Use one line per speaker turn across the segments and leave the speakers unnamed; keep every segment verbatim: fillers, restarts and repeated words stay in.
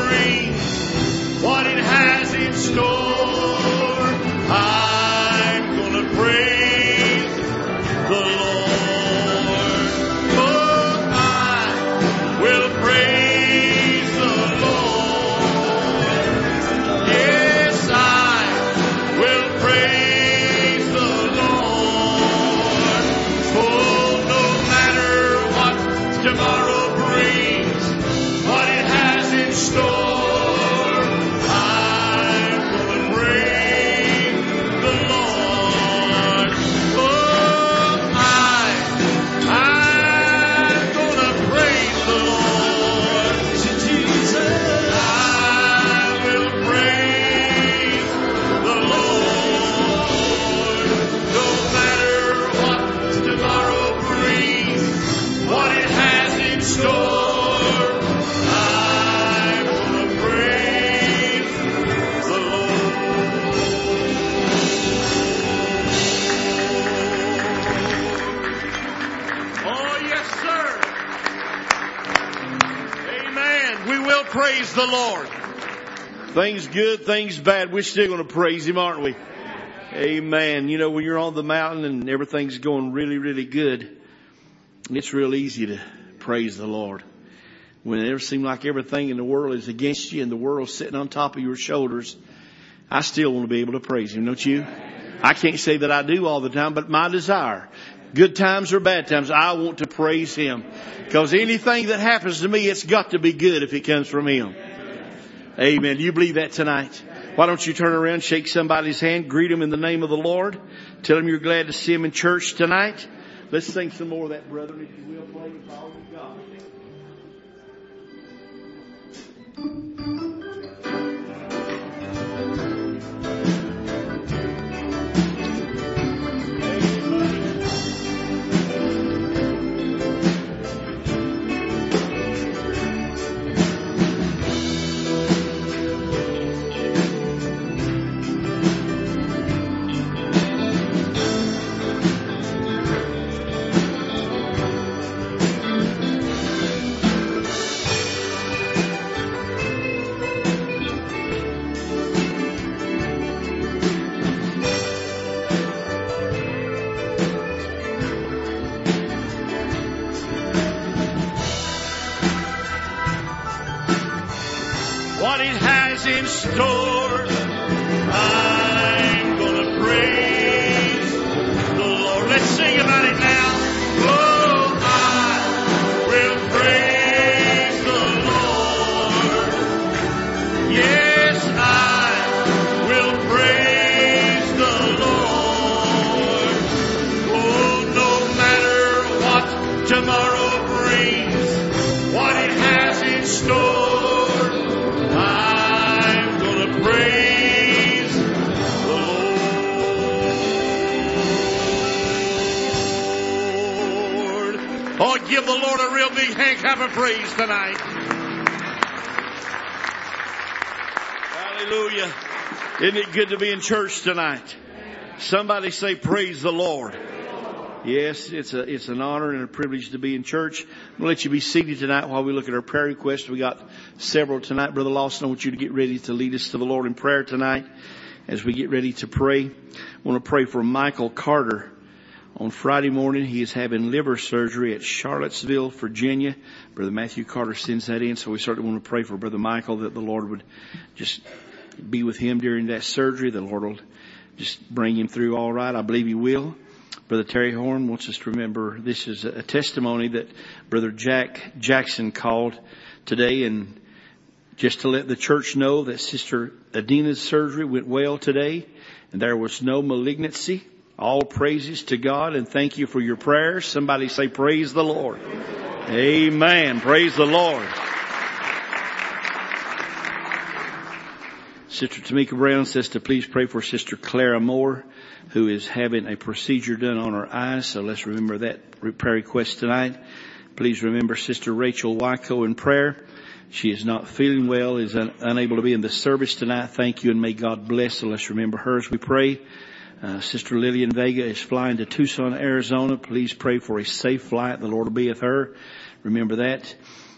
brings, what it has in store. I'm gonna praise the Lord. Oh, I will praise the Lord. Yes, I will praise the Lord. Oh, no matter what tomorrow brings, what it has in store. Praise the Lord. Things good, things bad. We're still going to praise Him, aren't we? Amen. You know, when you're on the mountain and everything's going really, really good, it's real easy to praise the Lord. When it ever seems like everything in the world is against you and the world's sitting on top of your shoulders, I still want to be able to praise Him, don't you? I can't say that I do all the time, but my desire, good times or bad times, I want to praise Him. Because anything that happens to me, it's got to be good if it comes from Him. Amen. Do you believe that tonight? Why don't you turn around, shake somebody's hand, greet them in the name of the Lord. Tell them you're glad to see them in church tonight. Let's sing some more of that, brethren, if you will. Play with all we've got. What it has in store, I'm gonna praise the Lord. Let's sing about it now. Oh, I will praise the Lord. Yes, I will praise the Lord. Oh, no matter what tomorrow brings, what it has in store. Oh, give the Lord a real big hand clap of praise tonight. Hallelujah. Isn't it good to be in church tonight? Somebody say, praise the Lord. Yes, it's a, it's an honor and a privilege to be in church. I'm going to let you be seated tonight while we look at our prayer requests. We got several tonight. Brother Lawson, I want you to get ready to lead us to the Lord in prayer tonight as we get ready to pray. I want to pray for Michael Carter. On Friday morning, he is having liver surgery at Charlottesville, Virginia. Brother Matthew Carter sends that in, so we certainly want to pray for Brother Michael that the Lord would just be with him during that surgery. The Lord will just bring him through all right. I believe He will. Brother Terry Horn wants us to remember this is a testimony that Brother Jack Jackson called today, and just to let the church know that Sister Adina's surgery went well today, and there was no malignancy. All praises to God, and thank you for your prayers. Somebody say, praise the Lord. Amen. Praise the Lord. Sister Tamika Brown says to please pray for Sister Clara Moore, who is having a procedure done on her eyes. So let's remember that prayer request tonight. Please remember Sister Rachel Wyco in prayer. She is not feeling well, is un- unable to be in the service tonight. Thank you, and may God bless. So let's remember her as we pray. Uh, Sister Lillian Vega is flying to Tucson, Arizona. Please pray for a safe flight. The Lord will be with her. Remember that.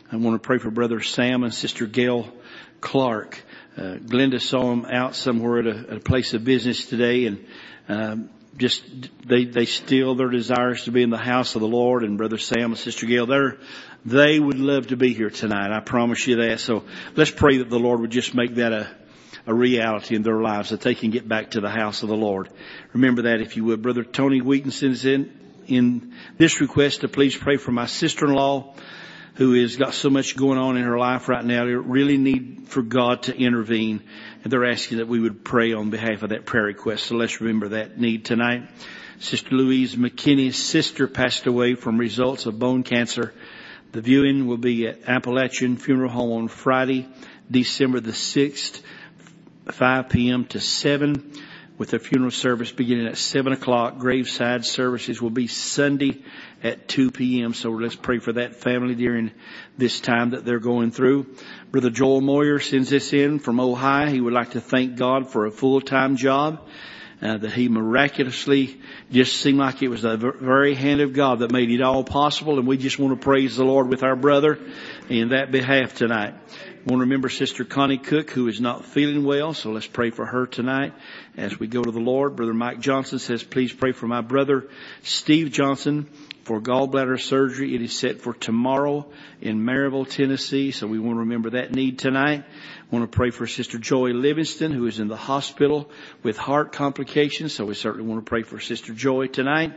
I want to pray for Brother Sam and Sister Gail Clark. Uh, Glenda saw them out somewhere at a, at a place of business today, and um, just they they still their desires to be in the house of the Lord. And Brother Sam and Sister Gail, they're they would love to be here tonight. I promise you that. So let's pray that the Lord would just make that a a reality in their lives, that they can get back to the house of the Lord. Remember that, if you would. Brother Tony Wheaton sends in in this request to please pray for my sister-in-law, who has got so much going on in her life right now. They really need for God to intervene. And they're asking that we would pray on behalf of that prayer request. So let's remember that need tonight. Sister Louise McKinney's sister passed away from results of bone cancer. The viewing will be at Appalachian Funeral Home on Friday, December the sixth, five p.m. to seven, with the funeral service beginning at seven o'clock. Graveside services will be Sunday at two p.m. So let's pray for that family during this time that they're going through. Brother Joel Moyer sends this in from Ohio. He would like to thank God for a full-time job, uh, that he miraculously just seemed like it was the very hand of God that made it all possible. And we just want to praise the Lord with our brother in that behalf tonight. I want to remember Sister Connie Cook, who is not feeling well, so let's pray for her tonight as we go to the Lord. Brother Mike Johnson says, please pray for my brother Steve Johnson for gallbladder surgery. It is set for tomorrow in Maryville, Tennessee, so we want to remember that need tonight. I want to pray for Sister Joy Livingston, who is in the hospital with heart complications, so we certainly want to pray for Sister Joy tonight.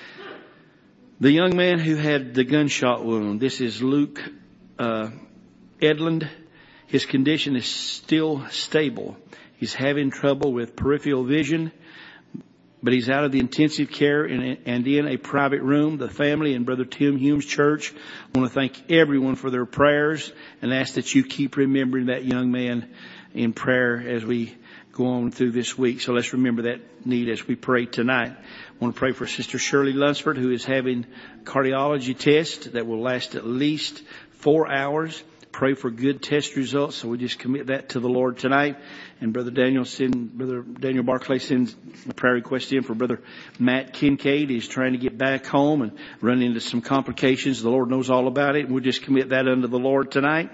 The young man who had the gunshot wound, this is Luke uh, Edlund. His condition is still stable. He's having trouble with peripheral vision, but he's out of the intensive care and, and in a private room. The family and Brother Tim Hume's church want to thank everyone for their prayers and ask that you keep remembering that young man in prayer as we go on through this week. So let's remember that need as we pray tonight. I want to pray for Sister Shirley Lunsford, who is having cardiology tests that will last at least four hours. Pray for good test results. So we just commit that to the Lord tonight. And Brother Daniel send, Brother Daniel Barclay sends a prayer request in for Brother Matt Kincaid. He's trying to get back home and run into some complications. The Lord knows all about it. And we'll just commit that unto the Lord tonight.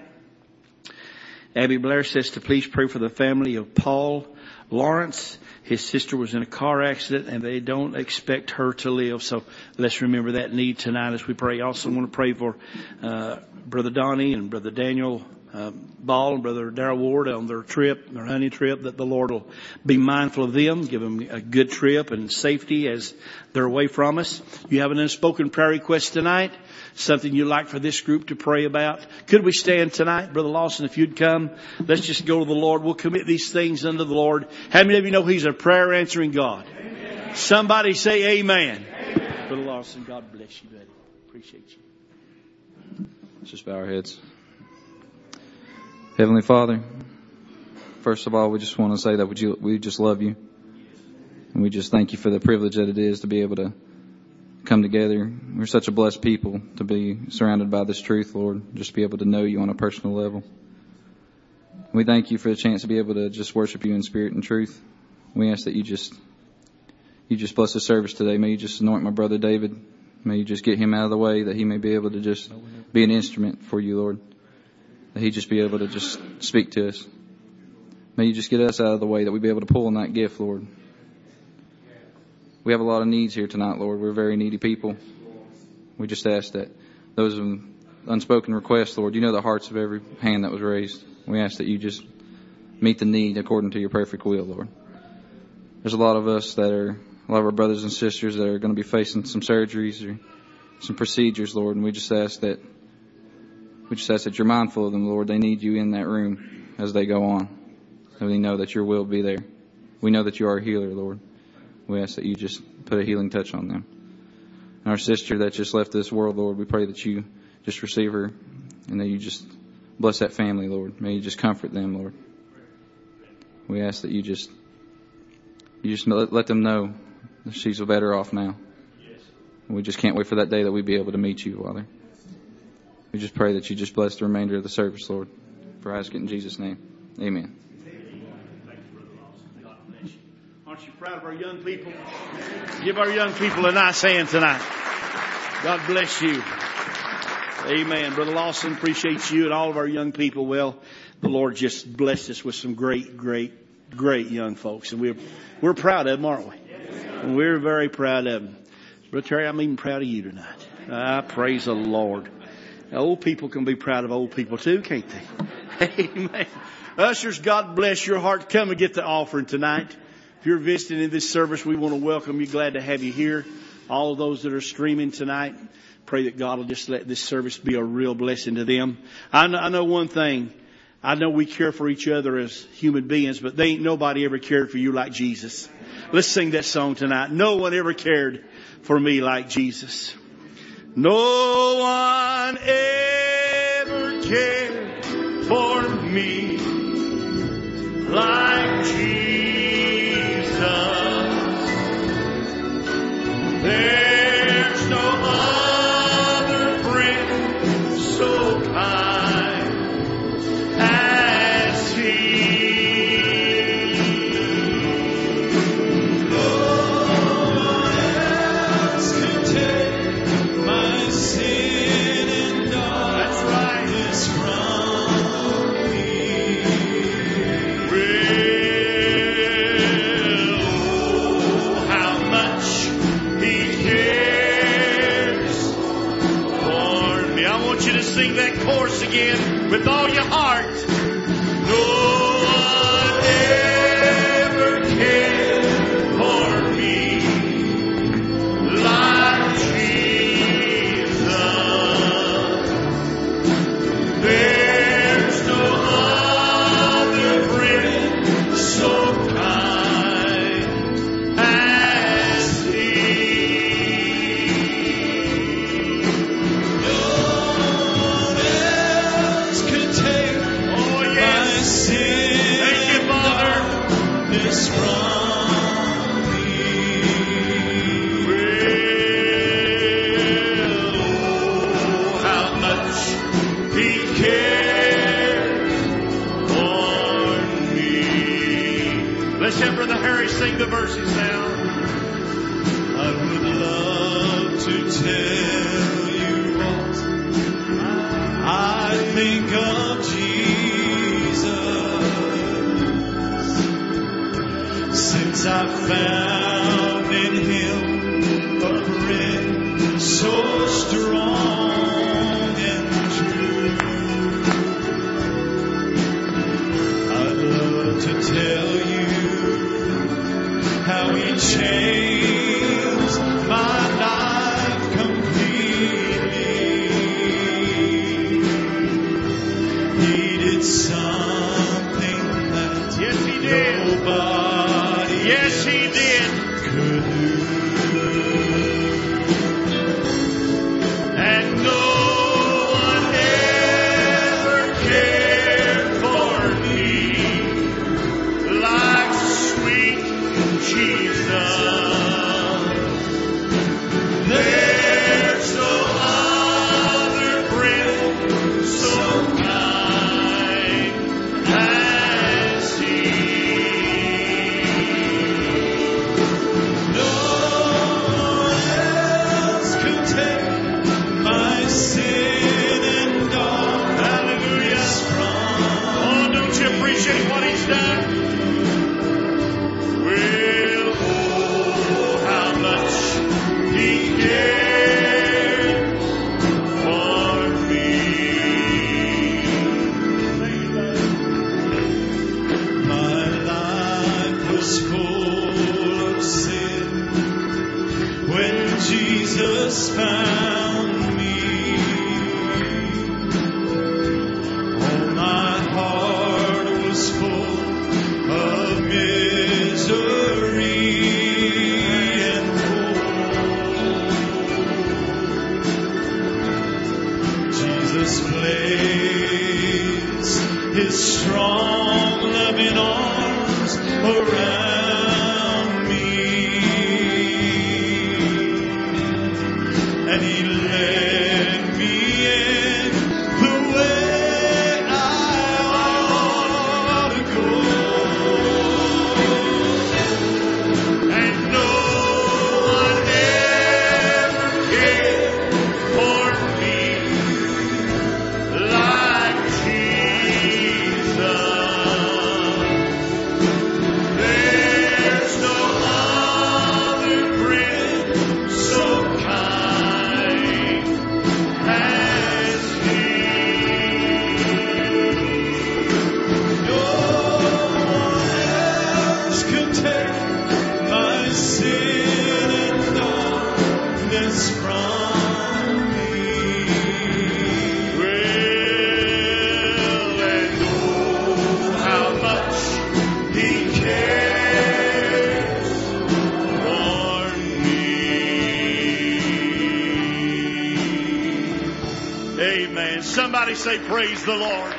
Abby Blair says to please pray for the family of Paul Lawrence. His sister was in a car accident and they don't expect her to live. So let's remember that need tonight as we pray. I also want to pray for uh, Brother Donnie and Brother Daniel uh, Ball and Brother Darrell Ward on their trip, their hunting trip, that the Lord will be mindful of them, give them a good trip and safety as they're away from us. You have an unspoken prayer request tonight, something you'd like for this group to pray about. Could we stand tonight? Brother Lawson, if you'd come, let's just go to the Lord. We'll commit these things unto the Lord. How many of you know He's a prayer answering God? Amen. Somebody say amen. Amen. Brother Lawson, God bless you, buddy. Appreciate you.
Let's just bow our heads. Heavenly Father, first of all, we just want to say that we, we just love you. And we just thank you for the privilege that it is to be able to come together. We're such a blessed people to be surrounded by this truth, Lord. Just be able to know you on a personal level. We thank you for the chance to be able to just worship you in spirit and truth. We ask that you just, you just bless the service today. May you just anoint my brother David. May you just get him out of the way, that he may be able to just be an instrument for you, Lord. That he just be able to just speak to us. May you just get us out of the way, that we be able to pull on that gift, Lord. We have a lot of needs here tonight, Lord. We're very needy people. We just ask that those unspoken requests, Lord, you know the hearts of every hand that was raised. We ask that you just meet the need according to your perfect will, Lord. There's a lot of us that are, a lot of our brothers and sisters that are going to be facing some surgeries or some procedures, Lord, and we just ask that, we just ask that you're mindful of them, Lord. They need you in that room as they go on. And we know that your will be there. We know that you are a healer, Lord. We ask that you just put a healing touch on them. And our sister that just left this world, Lord, we pray that you just receive her and that you just bless that family, Lord. May you just comfort them, Lord. We ask that you just, you just let, let them know that she's better off now. And we just can't wait for that day that we be able to meet you, Father. We just pray that you just bless the remainder of the service, Lord. For I ask it in Jesus' name. Amen.
Aren't you proud of our young people? Give our young people a nice hand tonight. God bless you. Amen. Brother Lawson, appreciate you and all of our young people. Well, the Lord just blessed us with some great, great, great young folks. And we're, we're proud of them, aren't we? And we're very proud of them. Brother Terry, I'm even proud of you tonight. I praise the Lord. Old people can be proud of old people too, can't they? Amen. Ushers, God bless your heart. Come and get the offering tonight. If you're visiting in this service, we want to welcome you. Glad to have you here. All of those that are streaming tonight, pray that God will just let this service be a real blessing to them. I know, I know one thing. I know we care for each other as human beings, but they ain't nobody ever cared for you like Jesus. Let's sing that song tonight. No one ever cared for me like Jesus. No one ever cared for me like Jesus. There's no other friend so kind as He. Sing that chorus again with all your heart. No one ever cared for me like Jesus. There's no other friend so kind as He. Let's have Brother Harry sing the verses now. I would love to tell you what I think of Jesus, since I found in Him a friend so strong and true. I'd love to tell you how He changed my life completely. He did something that yes, He did. Nobody yes, He did. Could do. And no one ever cared for me like sweet Jesus. There's no other friend so kind as He. No one else could take my sin and darkness from. Oh, don't you appreciate what He's done? Well, oh, how much He cared for me. My life was full of sin when Jesus found me. Oh, my heart was full of misery and woe. Jesus placed His strong loving arms around me, and He led me in the way I ought to go. And no one ever cared for me Somebody say, praise the Lord.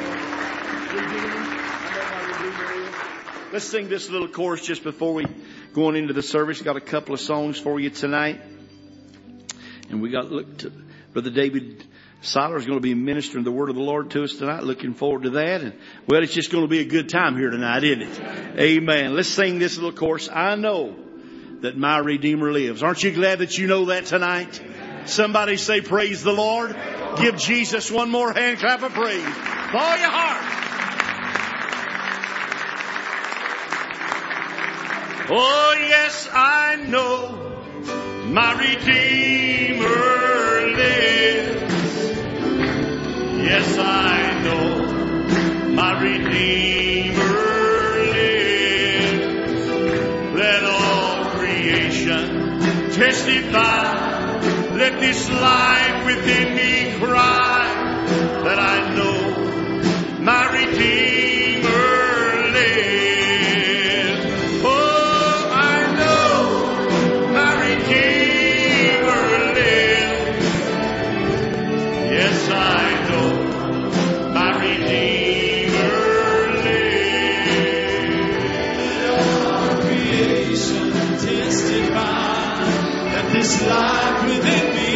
Let's sing this little chorus just before we go on into the service. Got a couple of songs for you tonight. And we got, look, to, Brother David Seiler is going to be ministering the word of the Lord to us tonight. Looking forward to that. And well, it's just going to be a good time here tonight, isn't it? Amen. Let's sing this little chorus. I know that my Redeemer lives. Aren't you glad that you know that tonight? Somebody say, praise the Lord. Give Jesus one more hand clap of praise. With all your heart. Oh, yes, I know my Redeemer lives. Yes, I know my Redeemer lives. Let all creation testify. Let this life within me cry that I know my Redeemer lives. Oh, I know my Redeemer lives. Yes, I know my Redeemer lives. All creation testify that this life within me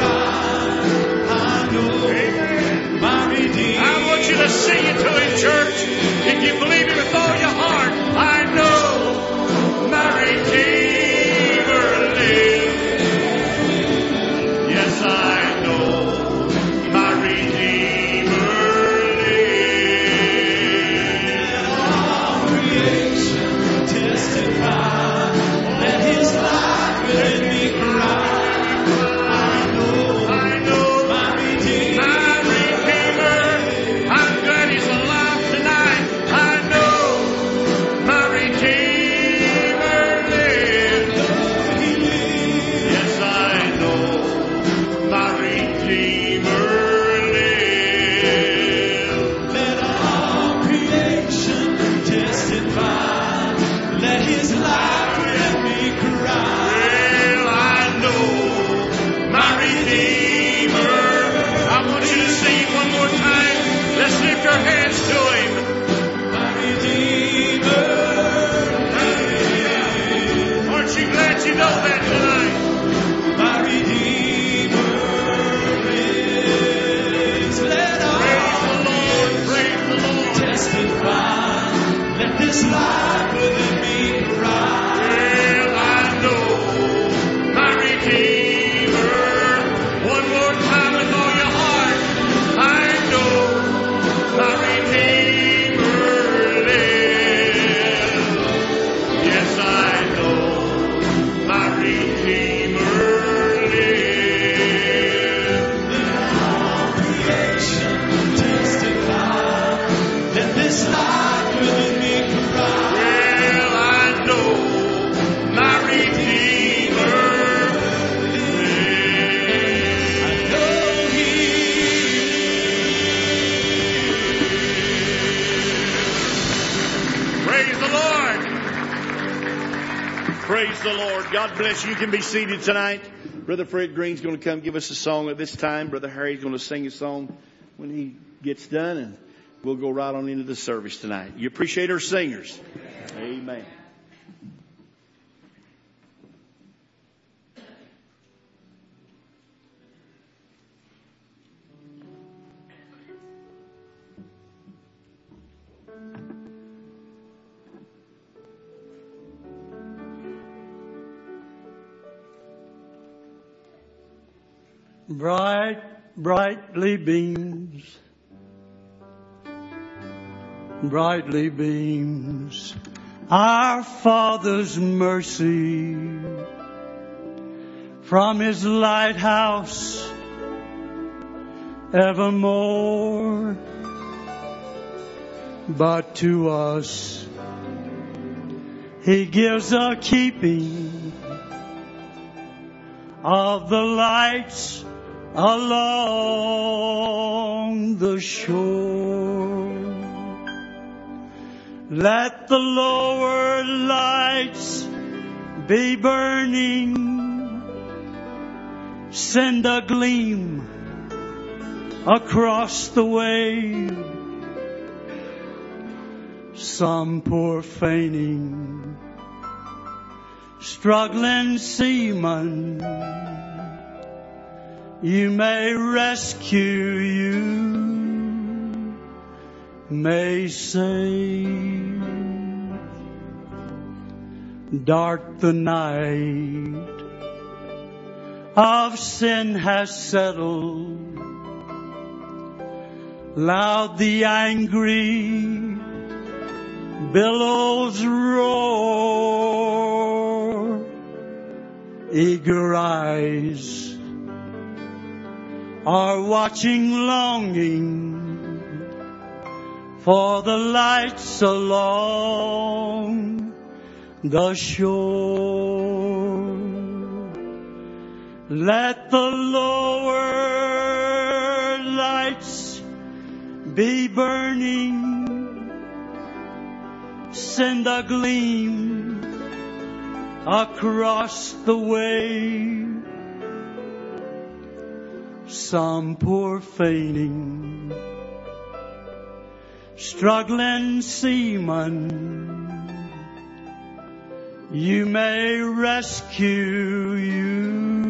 to sing it to Him, church. If you believe it with all your heart, I know my Redeemer lives. Yes, I know my Redeemer lives. All creation testify that His life within me cry. I know, I know my Redeemer. God bless you. You can be seated tonight. Brother Fred Green's going to come give us a song at this time. Brother Harry's going to sing a song when he gets done, and we'll go right on into the service tonight. You appreciate our singers. Amen.
Bright, brightly beams, brightly beams our Father's mercy from His lighthouse evermore. But to us He gives a keeping of the lights along the shore. Let the lower lights be burning, send a gleam across the way. Some poor fainting, struggling seaman, you may rescue, you may save. Dark the night of sin has settled, loud the angry billows roar. Eager eyes are watching, longing for the lights along the shore. Let the lower lights be burning, send a gleam across the way. Some poor fainting, struggling seaman, you may rescue, you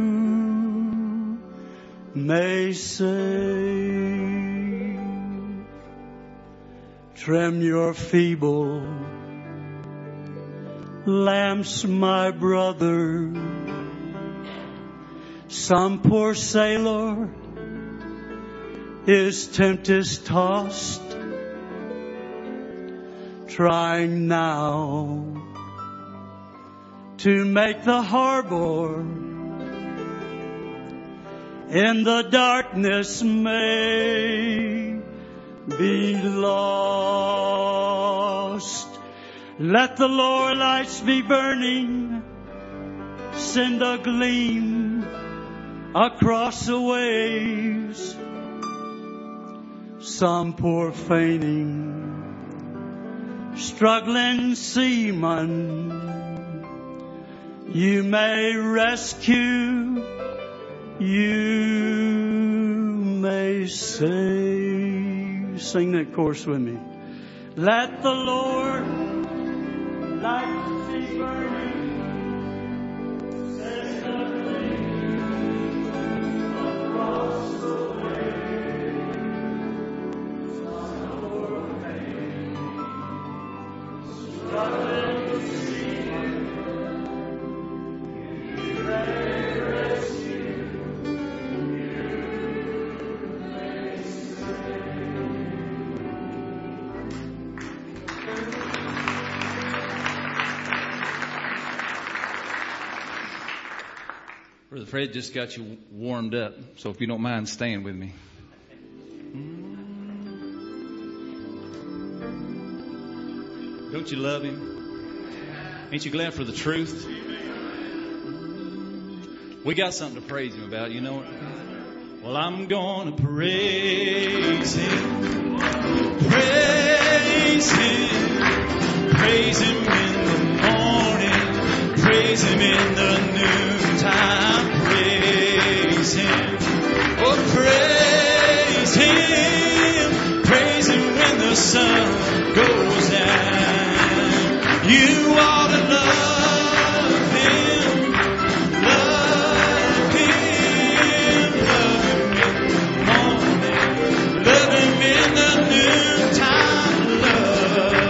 may save. Trim your feeble lamps, my brother. Some poor sailor is tempest tossed, trying now to make the harbor. In the darkness may be lost. Let the lower lights be burning, send a gleam across the waves. Some poor fainting, struggling seaman, you may rescue, you may save. Sing that chorus with me. Let the Lord lights be burning, send a gleam across the way. Some poor fainting, struggling seaman, you may rescue, you may save.
Brother Fred just got you warmed up, so if you don't mind staying with me. Don't you love him? Ain't you glad for the truth? We got something to praise him about, you know it? Well, I'm gonna praise him, praise him, praise him in the morning, praise him in the noontime, praise him, oh praise him, praise him when the sun goes down. You ought to love him, love him, love him in the morning, love him in the noontime, love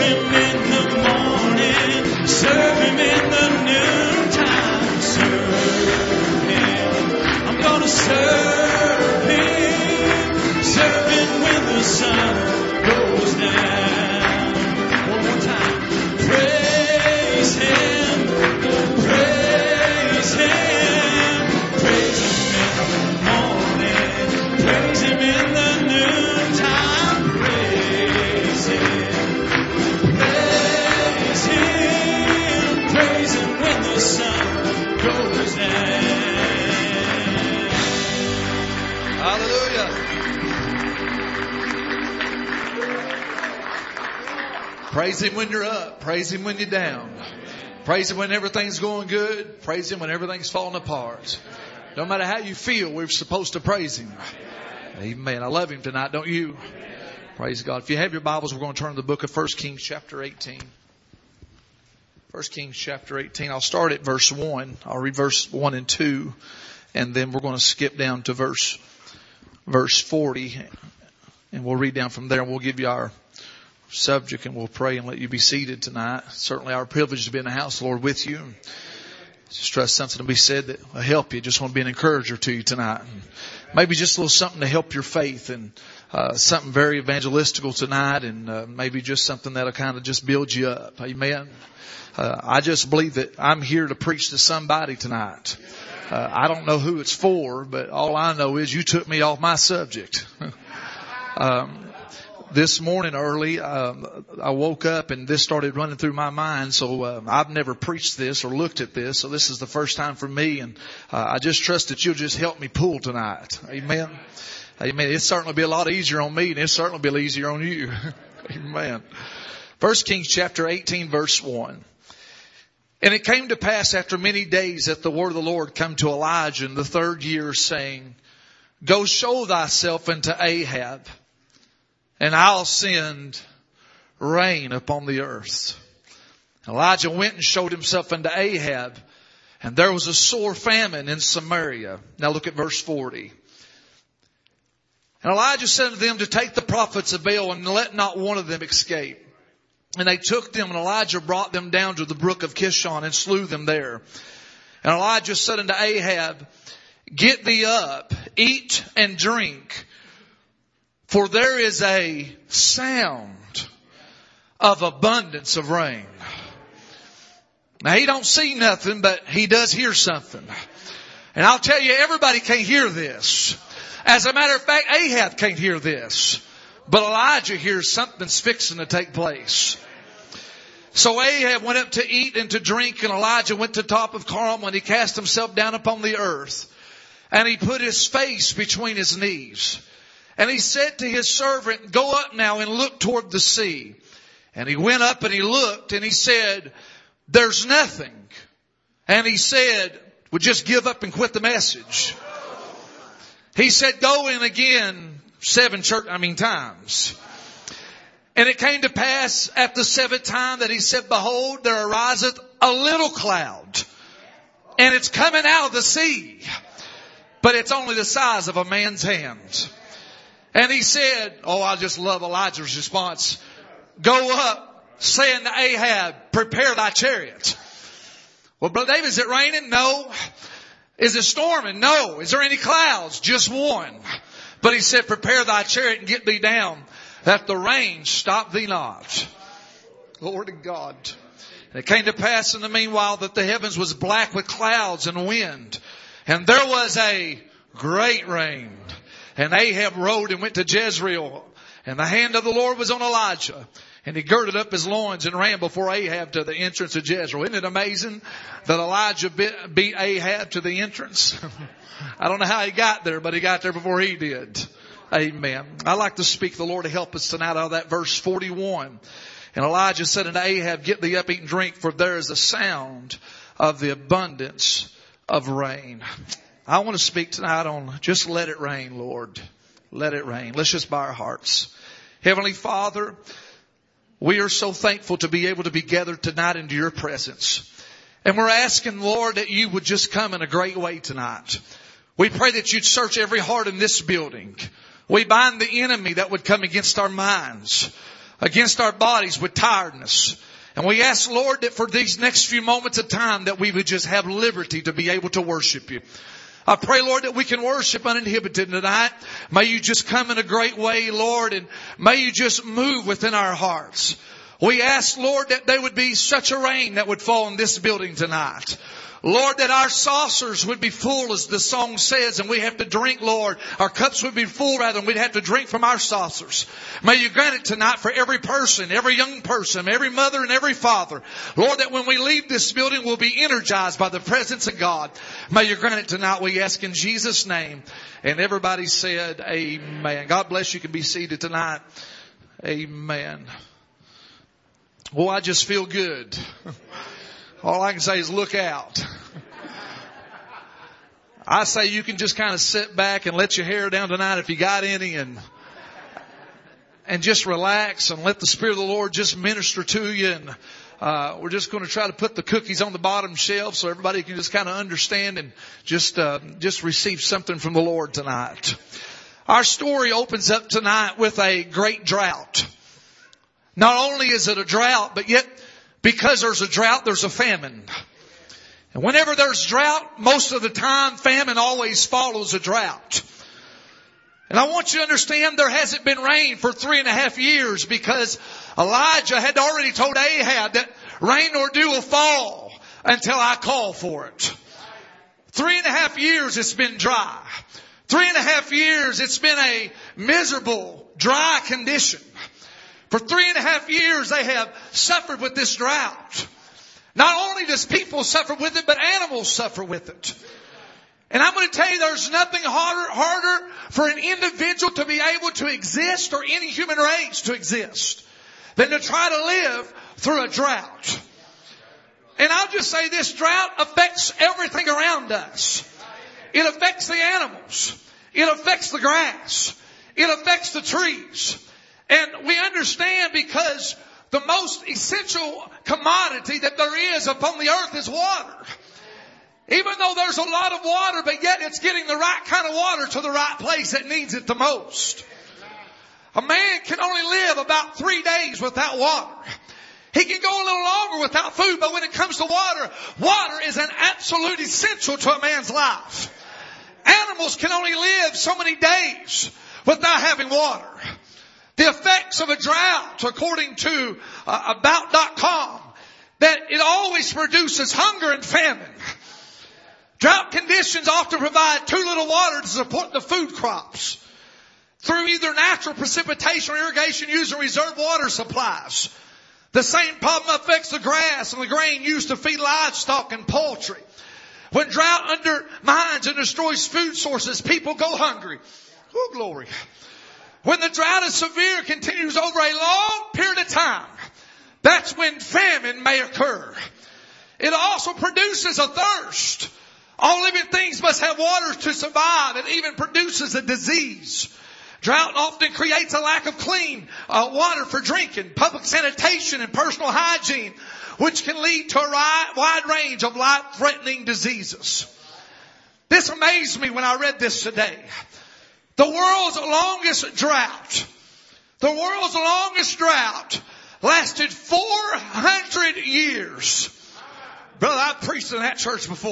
Him in the morning, serve Him in the noontime. Serve Him. I'm gonna serve Him. Serve Him when the sun goes down. One more time. Praise Him. Praise Him. Praise Him in the morning. Praise Him in the noontime. Praise Him. Praise Him. Praise Him when the sun goes down.
Hallelujah. Praise Him when you're up. Praise Him when you're down. Praise Him when everything's going good. Praise Him when everything's falling apart. No matter how you feel, we're supposed to praise Him. Amen. I love Him tonight, don't you? Praise God. If you have your Bibles, we're going to turn to the book of First Kings chapter eighteen. First Kings chapter eighteen. I'll start at verse one. I'll read verse one and two. And then we're going to skip down to verse, verse forty. And we'll read down from there and we'll give you our subject and we'll pray and let you be seated tonight. Certainly our privilege to be in the house, Lord, with you. Just trust something to be said that will help you. Just want to be an encourager to you tonight. And maybe just a little something to help your faith and uh, something very evangelistical tonight and uh, maybe just something that'll kind of just build you up. Amen. Uh, I just believe that I'm here to preach to somebody tonight. Uh, I don't know who it's for, but all I know is you took me off my subject. um, This morning early, um, I woke up and this started running through my mind. So uh, I've never preached this or looked at this. So this is the first time for me. And uh, I just trust that you'll just help me pull tonight. Amen. Amen. It's certainly be a lot easier on me and it's certainly be a little easier on you. Amen. First Kings chapter eighteen verse one. And it came to pass after many days that the word of the Lord come to Elijah in the third year saying, Go show thyself unto Ahab. And I'll send rain upon the earth. Elijah went and showed himself unto Ahab. And there was a sore famine in Samaria. Now look at verse forty. And Elijah said unto them to take the prophets of Baal and let not one of them escape. And they took them and Elijah brought them down to the brook of Kishon and slew them there. And Elijah said unto Ahab, Get thee up, eat and drink. For there is a sound of abundance of rain. Now he don't see nothing, but he does hear something. And I'll tell you, everybody can't hear this. As a matter of fact, Ahab can't hear this. But Elijah hears something's fixing to take place. So Ahab went up to eat and to drink, and Elijah went to the top of Carmel, and he cast himself down upon the earth. And he put his face between his knees. And he said to his servant, Go up now and look toward the sea. And he went up and he looked and he said, There's nothing. And he said, Well, just give up and quit the message. He said, Go in again seven church, I mean times. And it came to pass at the seventh time that he said, Behold, there ariseth a little cloud. And it's coming out of the sea. But it's only the size of a man's hand. And he said, oh, I just love Elijah's response. Go up, saying to Ahab, prepare thy chariot. Well, Brother David, is it raining? No. Is it storming? No. Is there any clouds? Just one. But he said, prepare thy chariot and get thee down, that the rain stop thee not. Glory to God. And it came to pass in the meanwhile that the heavens was black with clouds and wind. And there was a great rain. And Ahab rode and went to Jezreel. And the hand of the Lord was on Elijah. And he girded up his loins and ran before Ahab to the entrance of Jezreel. Isn't it amazing that Elijah beat Ahab to the entrance? I don't know how he got there, but he got there before he did. Amen. I like to speak the Lord to help us tonight out of that verse forty-one. And Elijah said unto Ahab, Get thee up, eat and drink, for there is a sound of the abundance of rain. I want to speak tonight on just let it rain, Lord. Let it rain. Let's just bow our hearts. Heavenly Father, we are so thankful to be able to be gathered tonight into your presence. And we're asking, Lord, that you would just come in a great way tonight. We pray that you'd search every heart in this building. We bind the enemy that would come against our minds. against our bodies with tiredness. And we ask, Lord, that for these next few moments of time that we would just have liberty to be able to worship you. I pray, Lord, that we can worship uninhibited tonight. May you just come in a great way, Lord, and may you just move within our hearts. We ask, Lord, that there would be such a rain that would fall in this building tonight. Lord, that our saucers would be full, as the song says, and we have to drink, Lord. Our cups would be full, rather, and we'd have to drink from our saucers. May you grant it tonight for every person, every young person, every mother and every father. Lord, that when we leave this building, we'll be energized by the presence of God. May you grant it tonight, we ask in Jesus' name. And everybody said, amen. God bless you. You can be seated tonight. Amen. Well, I just feel good. All I can say is look out. I say you can just kind of sit back and let your hair down tonight if you got any, and and just relax and let the Spirit of the Lord just minister to you. And uh, we're just going to try to put the cookies on the bottom shelf so everybody can just kind of understand and just uh, just receive something from the Lord tonight. Our story opens up tonight with a great drought. Not only is it a drought, but yet because there's a drought, there's a famine. And whenever there's drought, most of the time, famine always follows a drought. And I want you to understand there hasn't been rain for three and a half years because Elijah had already told Ahab that rain or dew will fall until I call for it. Three and a half years it's been dry. Three and a half years it's been a miserable, dry condition. For three and a half years they have suffered with this drought. Not only does people suffer with it, but animals suffer with it. And I'm going to tell you there's nothing harder, harder for an individual to be able to exist, or any human race to exist, than to try to live through a drought. And I'll just say this drought affects everything around us. It affects the animals. It affects the grass. It affects the trees. And we understand because the most essential commodity that there is upon the earth is water. Even though there's a lot of water, but yet it's getting the right kind of water to the right place that needs it the most. A man can only live about three days without water. He can go a little longer without food, but when it comes to water, water is an absolute essential to a man's life. Animals can only live so many days without having water. The effects of a drought, according to uh, about dot com, that it always produces hunger and famine. Drought conditions often provide too little water to support the food crops. Through either natural precipitation or irrigation using reserve water supplies. The same problem affects the grass and the grain used to feed livestock and poultry. When drought undermines and destroys food sources, people go hungry. Oh, glory. When the drought is severe, continues over a long period of time, that's when famine may occur. It also produces a thirst. All living things must have water to survive. It even produces a disease. Drought often creates a lack of clean uh, water for drinking, public sanitation, and personal hygiene, which can lead to a wide range of life-threatening diseases. This amazed me when I read this today. The world's longest drought, the world's longest drought lasted four hundred years. Brother, I've preached in that church before.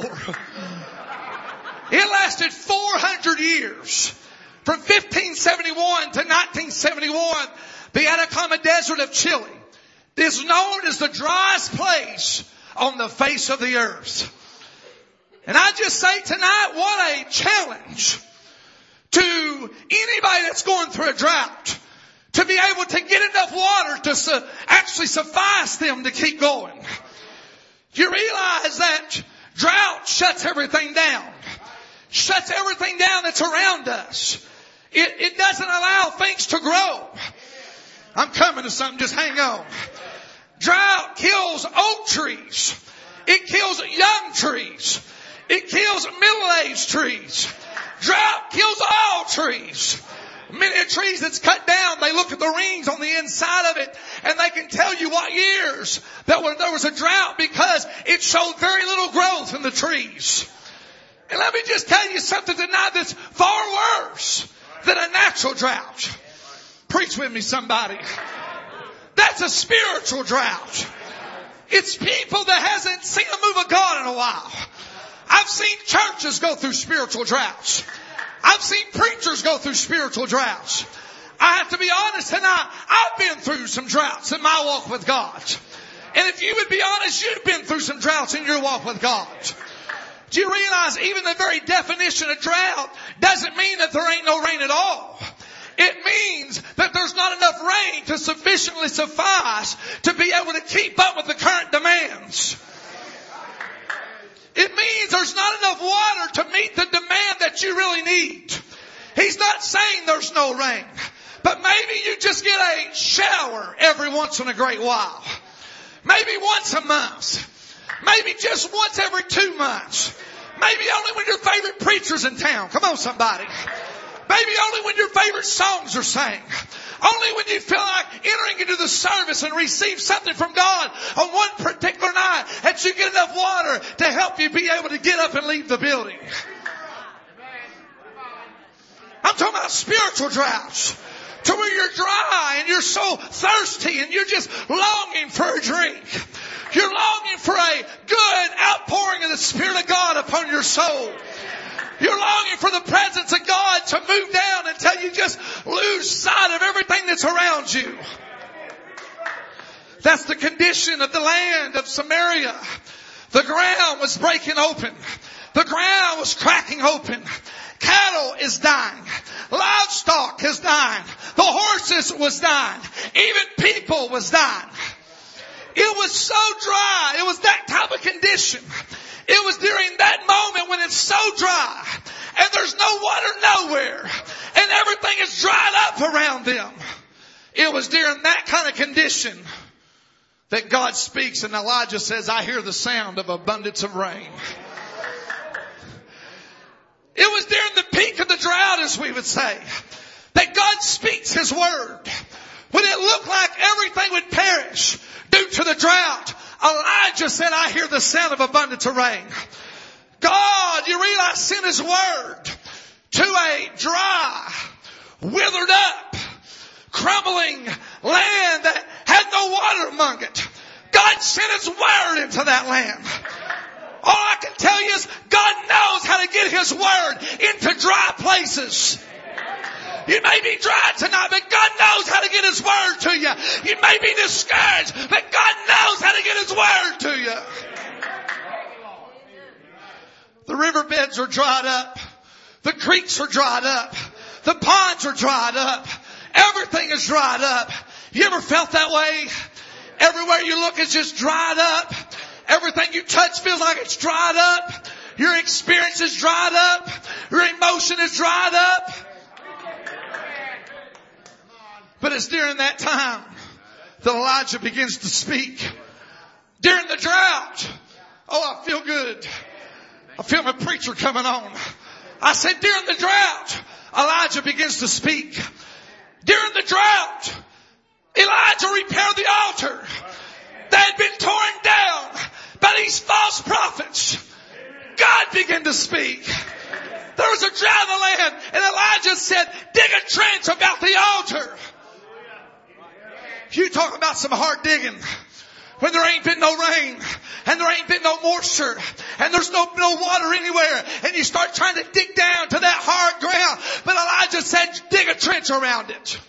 It lasted four hundred years. From fifteen seventy-one to nineteen seventy-one, the Atacama Desert of Chile is known as the driest place on the face of the earth. And I just say tonight, what a challenge to anybody that's going through a drought to be able to get enough water to su- actually suffice them to keep going. You realize that drought shuts everything down. Shuts everything down that's around us. It, it doesn't allow things to grow. I'm coming to something, just hang on. Drought kills oak trees. It kills young trees. It kills middle-aged trees. Drought kills all trees. Many trees that's cut down, they look at the rings on the inside of it and they can tell you what years that when there was a drought because it showed very little growth in the trees. And let me just tell you something tonight that's far worse than a natural drought. Preach with me, somebody. That's a spiritual drought. It's people that hasn't seen a move of God in a while. I've seen churches go through spiritual droughts. I've seen preachers go through spiritual droughts. I have to be honest tonight, I've been through some droughts in my walk with God. And if you would be honest, you've been through some droughts in your walk with God. Do you realize even the very definition of drought doesn't mean that there ain't no rain at all? It means that there's not enough rain to sufficiently suffice to be able to keep up with the current demands. It means there's not enough water to meet the demand that you really need. He's not saying there's no rain, but maybe you just get a shower every once in a great while. Maybe once a month. Maybe just once every two months. Maybe only when your favorite preacher's in town. Come on, somebody. Maybe only when your favorite songs are sang. Only when you feel like entering into the service and receive something from God on one particular night that you get enough water to help you be able to get up and leave the building. I'm talking about spiritual droughts. To where you're dry and you're so thirsty and you're just longing for a drink. You're longing for a good outpouring of the Spirit of God upon your soul. You're longing for the presence of God to move down until you just lose sight of everything that's around you. That's the condition of the land of Samaria. The ground was breaking open. The ground was cracking open. Cattle is dying. Livestock is dying. The horses was dying. Even people was dying. It was so dry. It was that type of condition. It was during that moment when it's so dry and there's no water nowhere and everything is dried up around them. It was during that kind of condition that God speaks and Elijah says, I hear the sound of abundance of rain. It was during the peak of the drought, as we would say, that God speaks His word. When it looked like everything would perish due to the drought, Elijah said, I hear the sound of abundance of rain. God, you realize, sent His word to a dry, withered up, crumbling land that had no water among it. God sent His word into that land. All I can tell you is God knows how to get His word into dry places. You may be dry tonight, but God knows how to get His word to you. You may be discouraged, but God knows how to get His word to you. The riverbeds are dried up. The creeks are dried up. The ponds are dried up. Everything is dried up. You ever felt that way? Everywhere you look is just dried up. Everything you touch feels like it's dried up. Your experience is dried up. Your emotion is dried up. But it's during that time that Elijah begins to speak. During the drought. Oh, I feel good. I feel my preacher coming on. I said during the drought, Elijah begins to speak. During the drought, Elijah repaired the altar that had been torn down by these false prophets. God began to speak. There was a drought in the land, and Elijah said, dig a trench about the altar. You talk about some hard digging. When there ain't been no rain, and there ain't been no moisture, and there's no, no water anywhere, and you start trying to dig down to that hard ground. But Elijah said, dig a trench around it.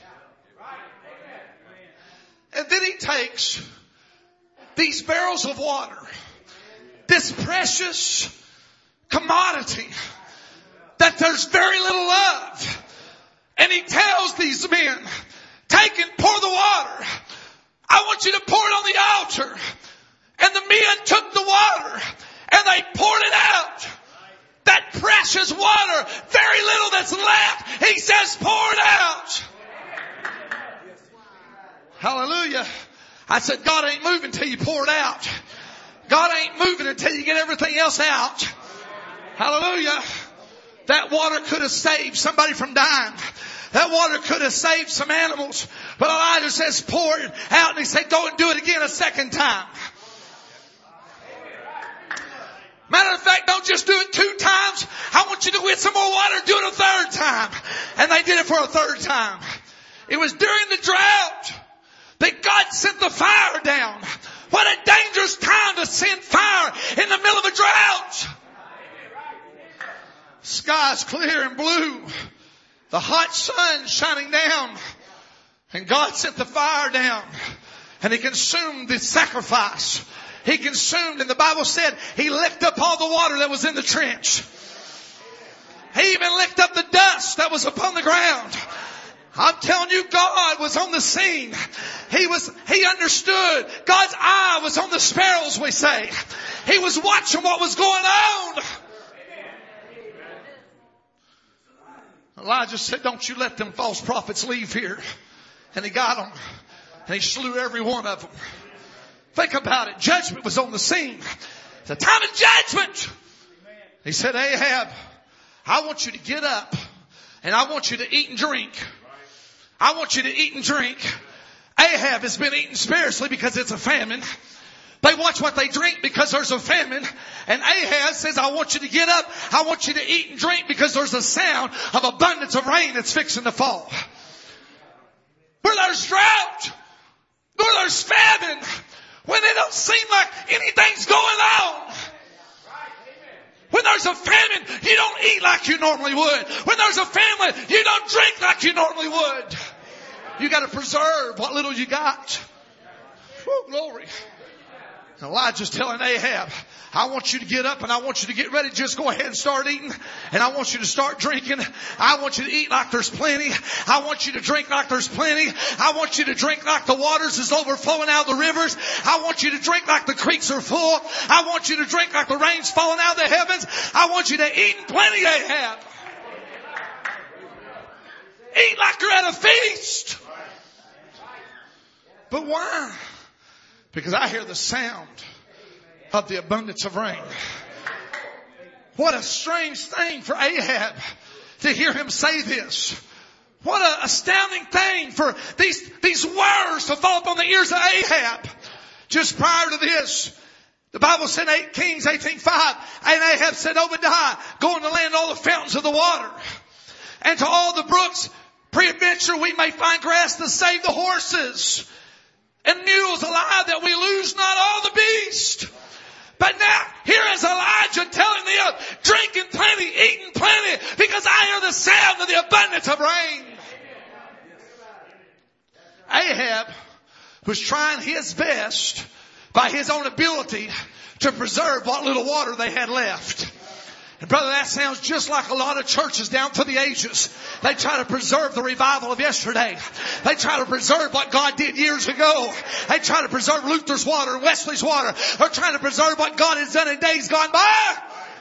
And then he takes these barrels of water, this precious commodity that there's very little of. And he tells these men, take and pour the water. I want you to pour it on the altar. And the men took the water and they poured it out. That precious water, very little that's left. He says, pour it out. Hallelujah. I said, God ain't moving till you pour it out. God ain't moving until you get everything else out. Hallelujah. That water could have saved somebody from dying. That water could have saved some animals. But Elijah says, pour it out. And he said, go and do it again a second time. Matter of fact, don't just do it two times. I want you to get some more water. Do it a third time. And they did it for a third time. It was during the drought that God sent the fire down. What a dangerous time to send fire in the middle of a drought. Sky's clear and blue. The hot sun shining down. And God sent the fire down. And He consumed the sacrifice. He consumed, and the Bible said He licked up all the water that was in the trench. He even licked up the dust that was upon the ground. I'm telling you, God was on the scene. He was, He understood. God's eye was on the sparrows, we say. He was watching what was going on. Elijah said, don't you let them false prophets leave here. And he got them. And he slew every one of them. Think about it. Judgment was on the scene. It's a time of judgment. He said, Ahab, I want you to get up and I want you to eat and drink. I want you to eat and drink. Ahab has been eating spiritually because it's a famine. They watch what they drink because there's a famine. And Ahab says, I want you to get up. I want you to eat and drink because there's a sound of abundance of rain that's fixing to fall. Where there's drought, where there's famine, when it don't seem like anything's going on. When there's a famine, you don't eat like you normally would. When there's a famine, you don't drink like you normally would. You got to preserve what little you got. Woo, glory. Elijah's telling Ahab, I want you to get up and I want you to get ready. Just go ahead and start eating. And I want you to start drinking. I want you to eat like there's plenty. I want you to drink like there's plenty. I want you to drink like the waters is overflowing out of the rivers. I want you to drink like the creeks are full. I want you to drink like the rain's falling out of the heavens. I want you to eat in plenty, Ahab. Eat like you're at a feast. But why? Because I hear the sound of the abundance of rain. What a strange thing for Ahab to hear him say this. What an astounding thing for these, these words to fall upon the ears of Ahab. Just prior to this, the Bible said eight Kings eighteen five, and Ahab said, Obadiah, go in the land all the fountains of the water, and to all the brooks, peradventure we may find grass to save the horses and mules alive, that we lose not all the beast. But now, here is Elijah telling them, drinking plenty, eating plenty, because I hear the sound of the abundance of rain. Ahab was trying his best by his own ability to preserve what little water they had left. And brother, that sounds just like a lot of churches down through the ages. They try to preserve the revival of yesterday. They try to preserve what God did years ago. They try to preserve Luther's water and Wesley's water. They're trying to preserve what God has done in days gone by.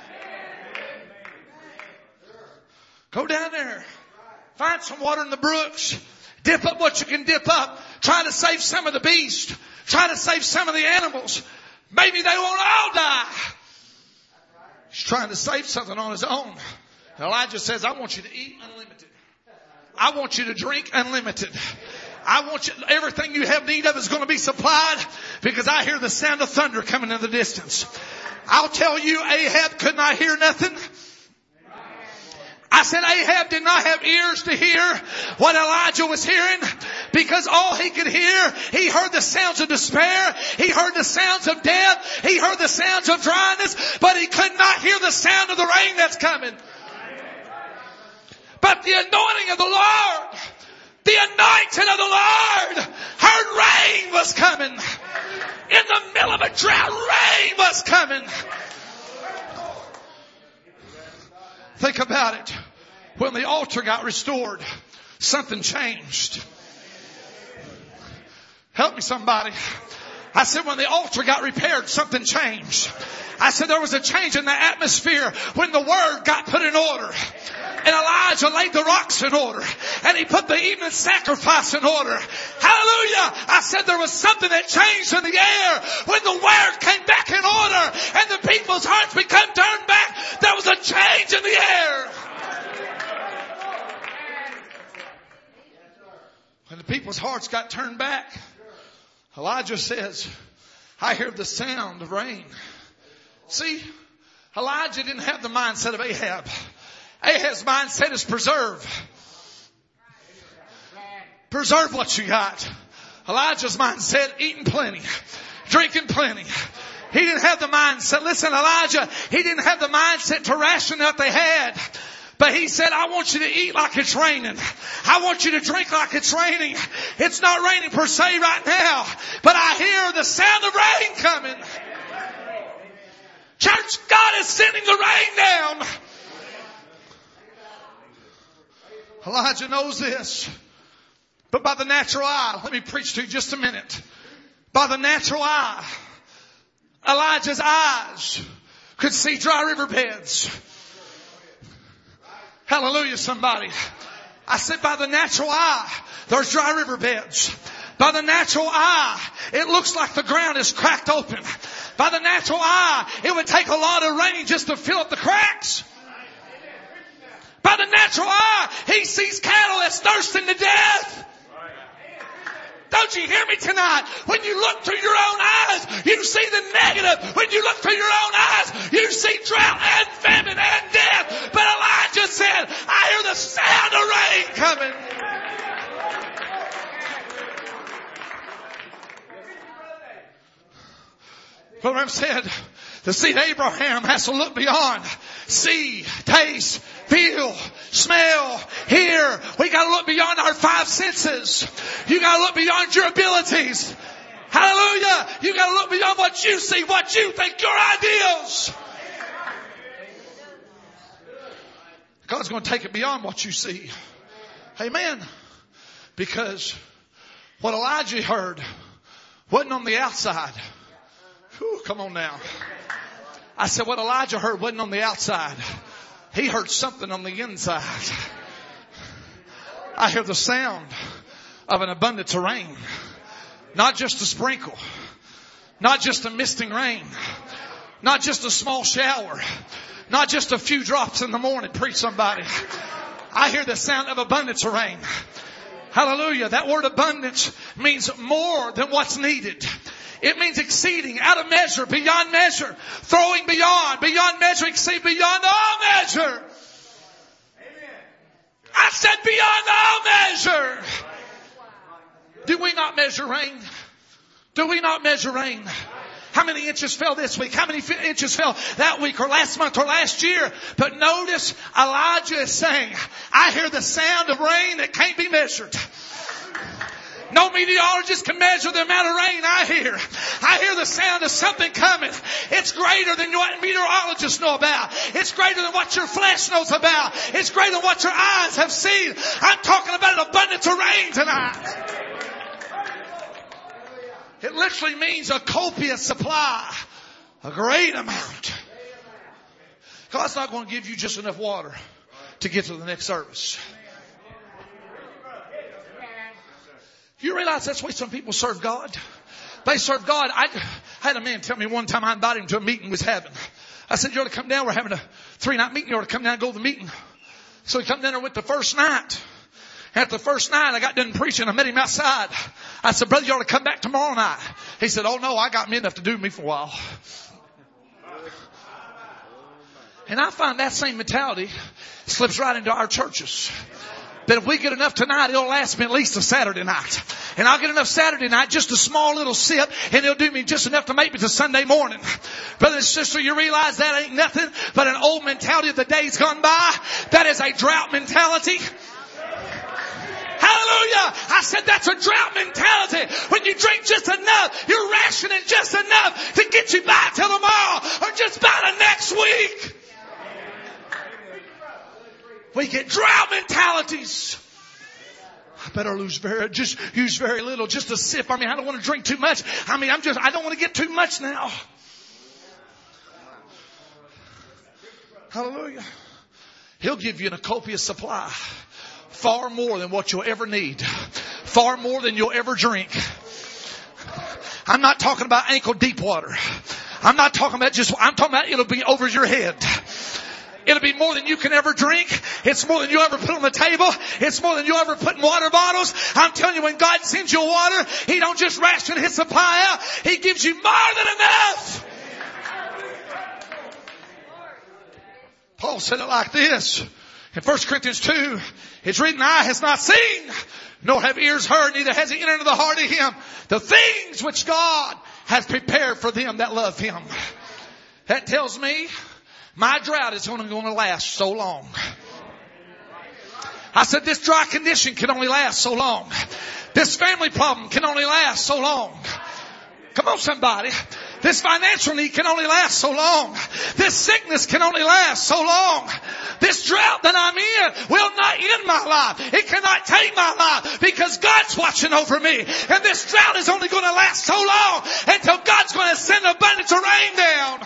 Go down there. Find some water in the brooks. Dip up what you can dip up. Try to save some of the beast. Try to save some of the animals. Maybe they won't all die. He's trying to save something on his own. Elijah says, I want you to eat unlimited. I want you to drink unlimited. I want you, everything you have need of is going to be supplied, because I hear the sound of thunder coming in the distance. I'll tell you, Ahab could not hear nothing. I said Ahab did not have ears to hear what Elijah was hearing, because all he could hear, he heard the sounds of despair. He heard the sounds of death. He heard the sounds of dryness, but he could not hear the sound of the rain that's coming. But the anointing of the Lord, the anointing of the Lord, heard rain was coming. In the middle of a drought, rain was coming. Think about it. When the altar got restored, something changed. Help me somebody. I said when the altar got repaired, something changed. I said there was a change in the atmosphere when the word got put in order. And Elijah laid the rocks in order. And he put the evening sacrifice in order. Hallelujah. I said there was something that changed in the air when the word came back in order and the people's hearts became turned back. There was a change in the air. When the people's hearts got turned back, Elijah says, I hear the sound of rain. See, Elijah didn't have the mindset of Ahab. Ahab's mindset is preserve. Preserve what you got. Elijah's mindset, eating plenty, drinking plenty. He didn't have the mindset. Listen, Elijah, he didn't have the mindset to ration what they had. But he said, I want you to eat like it's raining. I want you to drink like it's raining. It's not raining per se right now, but I hear the sound of rain coming. Church, God is sending the rain down. Elijah knows this. But by the natural eye, let me preach to you just a minute. By the natural eye, Elijah's eyes could see dry river beds. Hallelujah, somebody. I said by the natural eye, there's dry river beds. By the natural eye, it looks like the ground is cracked open. By the natural eye, it would take a lot of rain just to fill up the cracks. By the natural eye, he sees cattle that's thirsting to death. Don't you hear me tonight? When you look through your own eyes, you see the negative. When you look through your own eyes, you see drought and famine and death. But Elijah said, I hear the sound of rain coming. Brother Ram said, the seed Abraham has to look beyond. See, taste, feel, smell, hear. We got to look beyond our five senses. You got to look beyond your abilities. Hallelujah. You got to look beyond what you see, what you think, your ideals. God's going to take it beyond what you see. Amen. Because what Elijah heard wasn't on the outside. Whew, come on now. I said what Elijah heard wasn't on the outside. He heard something on the inside. I hear the sound of an abundance of rain. Not just a sprinkle. Not just a misting rain. Not just a small shower. Not just a few drops in the morning. Preach somebody. I hear the sound of abundance of rain. Hallelujah. That word abundance means more than what's needed. It means exceeding, out of measure, beyond measure, throwing beyond, beyond measure, exceed beyond all measure. Amen. I said beyond all measure. Do we not measure rain? Do we not measure rain? How many inches fell this week? How many inches fell that week or last month or last year? But notice Elijah is saying, I hear the sound of rain that can't be measured. No meteorologist can measure the amount of rain I hear. I hear the sound of something coming. It's greater than what meteorologists know about. It's greater than what your flesh knows about. It's greater than what your eyes have seen. I'm talking about an abundance of rain tonight. It literally means a copious supply. A great amount. God's not going to give you just enough water to get to the next service. You realize that's why some people serve God? They serve God. I, I had a man tell me one time, I invited him to a meeting he was having. I said, you ought to come down. We're having a three night meeting. You ought to come down and go to the meeting. So he come down there with the first night. At the first night, I got done preaching. I met him outside. I said, brother, you ought to come back tomorrow night. He said, oh no, I got me enough to do me for a while. And I find that same mentality slips right into our churches. That if we get enough tonight, it'll last me at least a Saturday night. And I'll get enough Saturday night, just a small little sip, and it'll do me just enough to make me to Sunday morning. Brother and sister, you realize that ain't nothing but an old mentality of the days gone by. That is a drought mentality. Hallelujah. I said that's a drought mentality. When you drink just enough, you're rationing just enough to get you by till tomorrow or just by the next week. We get drought mentalities. I better lose very, just use very little, just a sip. I mean, I don't want to drink too much. I mean, I'm just, I don't want to get too much now. Hallelujah. He'll give you a copious supply. Far more than what you'll ever need. Far more than you'll ever drink. I'm not talking about ankle deep water. I'm not talking about just, I'm talking about it'll be over your head. It'll be more than you can ever drink. It's more than you ever put on the table. It's more than you ever put in water bottles. I'm telling you, when God sends you water, He don't just ration His supply out. He gives you more than enough. Paul said it like this In First Corinthians two, it's written, eye has not seen, nor have ears heard, neither has it entered into the heart of him, the things which God has prepared for them that love him. That tells me my drought is only going to last so long. I said this dry condition can only last so long. This family problem can only last so long. Come on, somebody. This financial need can only last so long. This sickness can only last so long. This drought that I'm in will not end my life. It cannot take my life because God's watching over me. And this drought is only going to last so long until God's going to send abundance of rain down.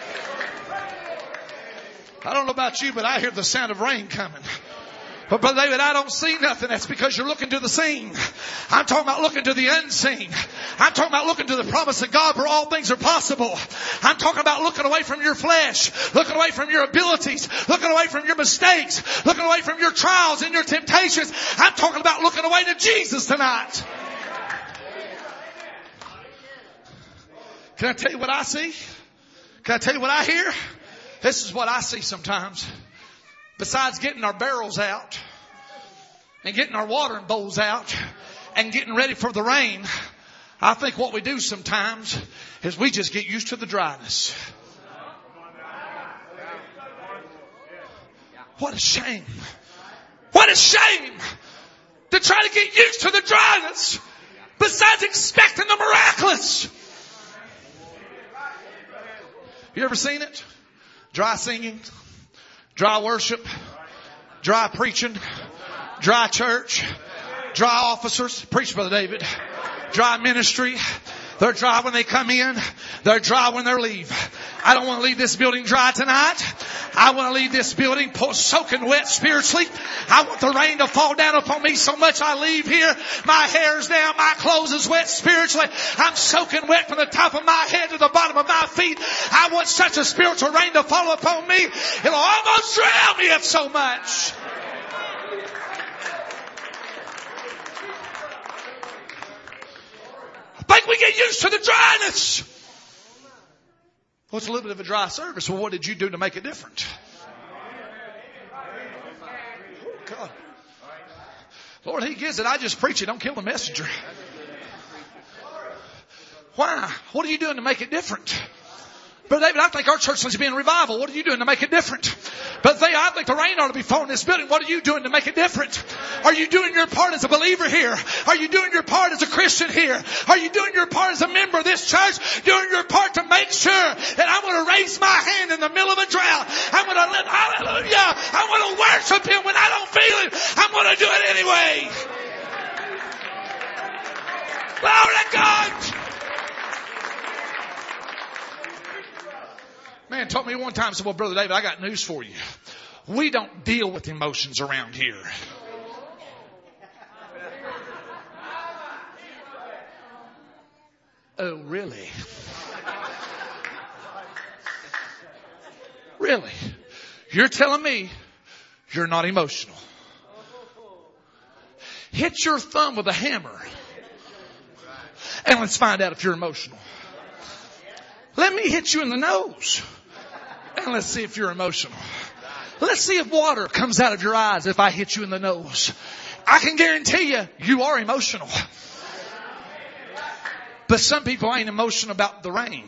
I don't know about you, but I hear the sound of rain coming. But Brother David, I don't see nothing. That's because you're looking to the seen. I'm talking about looking to the unseen. I'm talking about looking to the promise of God where all things are possible. I'm talking about looking away from your flesh, looking away from your abilities, looking away from your mistakes, looking away from your trials and your temptations. I'm talking about looking away to Jesus tonight. Can I tell you what I see? Can I tell you what I hear? This is what I see sometimes. Besides getting our barrels out and getting our watering bowls out and getting ready for the rain, I think what we do sometimes is we just get used to the dryness. What a shame. What a shame to try to get used to the dryness besides expecting the miraculous. You ever seen it? Dry singing, dry worship, dry preaching, dry church, dry officers. Preach, Brother David. Dry ministry. They're dry when they come in. They're dry when they leave. I don't want to leave this building dry tonight. I want to leave this building soaking wet spiritually. I want the rain to fall down upon me so much I leave here. My hair's down. My clothes is wet spiritually. I'm soaking wet from the top of my head to the bottom of my feet. I want such a spiritual rain to fall upon me. It'll almost drown me if so much. I think we get used to the dryness. Well, it's a little bit of a dry service. Well, what did you do to make it different? Oh, God. Lord, He gives it. I just preach it. Don't kill the messenger. Why? What are you doing to make it different? Brother David, I think our church needs to be in revival. What are you doing to make it different? But they, I think the rain ought to be falling in this building. What are you doing to make it different? Are you doing your part as a believer here? Are you doing your part as a Christian here? Are you doing your part as a member of this church? Doing your part to make sure that I'm going to raise my hand in the middle of a drought. I'm going to live, hallelujah. I'm going to worship Him when I don't feel it. I'm going to do it anyway. Glory to God. Man told me one time, said, well, Brother David, I got news for you. We don't deal with emotions around here. Oh, really? Really? You're telling me you're not emotional? Hit your thumb with a hammer and let's find out if you're emotional. Let me hit you in the nose. And let's see if you're emotional. Let's see if water comes out of your eyes if I hit you in the nose. I can guarantee you, you are emotional. But some people ain't emotional about the rain.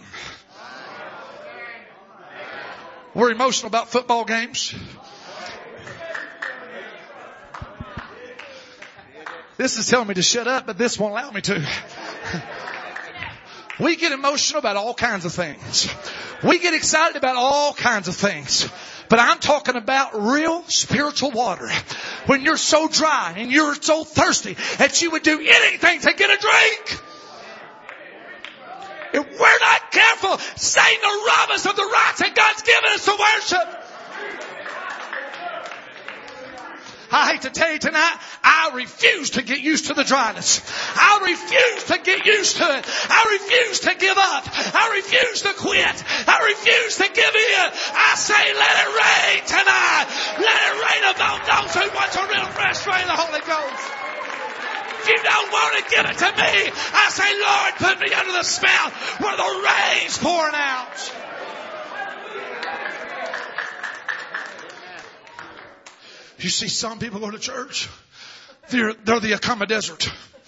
We're emotional about football games. This is telling me to shut up, but this won't allow me to. We get emotional about all kinds of things. We get excited about all kinds of things. But I'm talking about real spiritual water. When you're so dry and you're so thirsty that you would do anything to get a drink. If we're not careful, Satan will rob us of the rights that God's given us to worship. I hate to tell you tonight, I refuse to get used to the dryness. I refuse to get used to it. I refuse to give up. I refuse to quit. I refuse to give in. I say, let it rain tonight. Let it rain upon those who want a real fresh rain of the Holy Ghost. If you don't want to give it to me, I say, Lord, put me under the spout where the rain's pouring out. You see some people go to church, they're, they're the Akama Desert.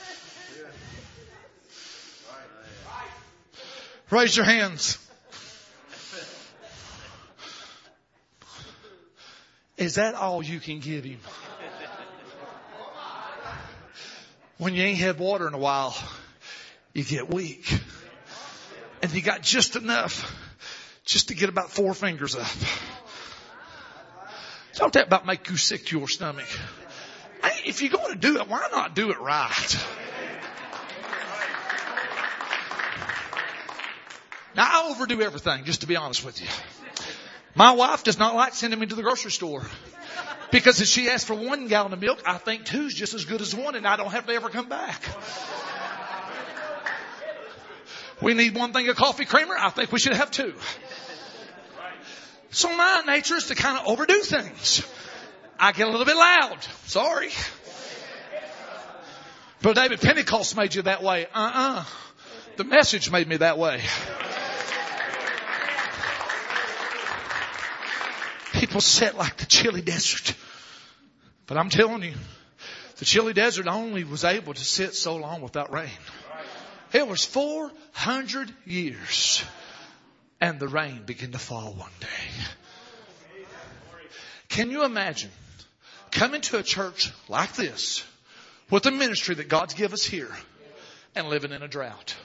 Raise your hands. Is that all you can give him? When you ain't had water in a while, you get weak. And you got just enough just to get about four fingers up. Don't that about make you sick to your stomach? Hey, if you're going to do it, why not do it right? Now, I overdo everything, just to be honest with you. My wife does not like sending me to the grocery store. Because if she asks for one gallon of milk, I think two's just as good as one, and I don't have to ever come back. We need one thing of coffee creamer. I think we should have two. So my nature is to kind of overdo things. I get a little bit loud. Sorry. But David, Pentecost made you that way. Uh-uh. The message made me that way. People sit like the chilly desert. But I'm telling you, the chilly desert only was able to sit so long without rain. It was four hundred years. And the rain began to fall one day. Can you imagine coming to a church like this with the ministry that God's given us here and living in a drought?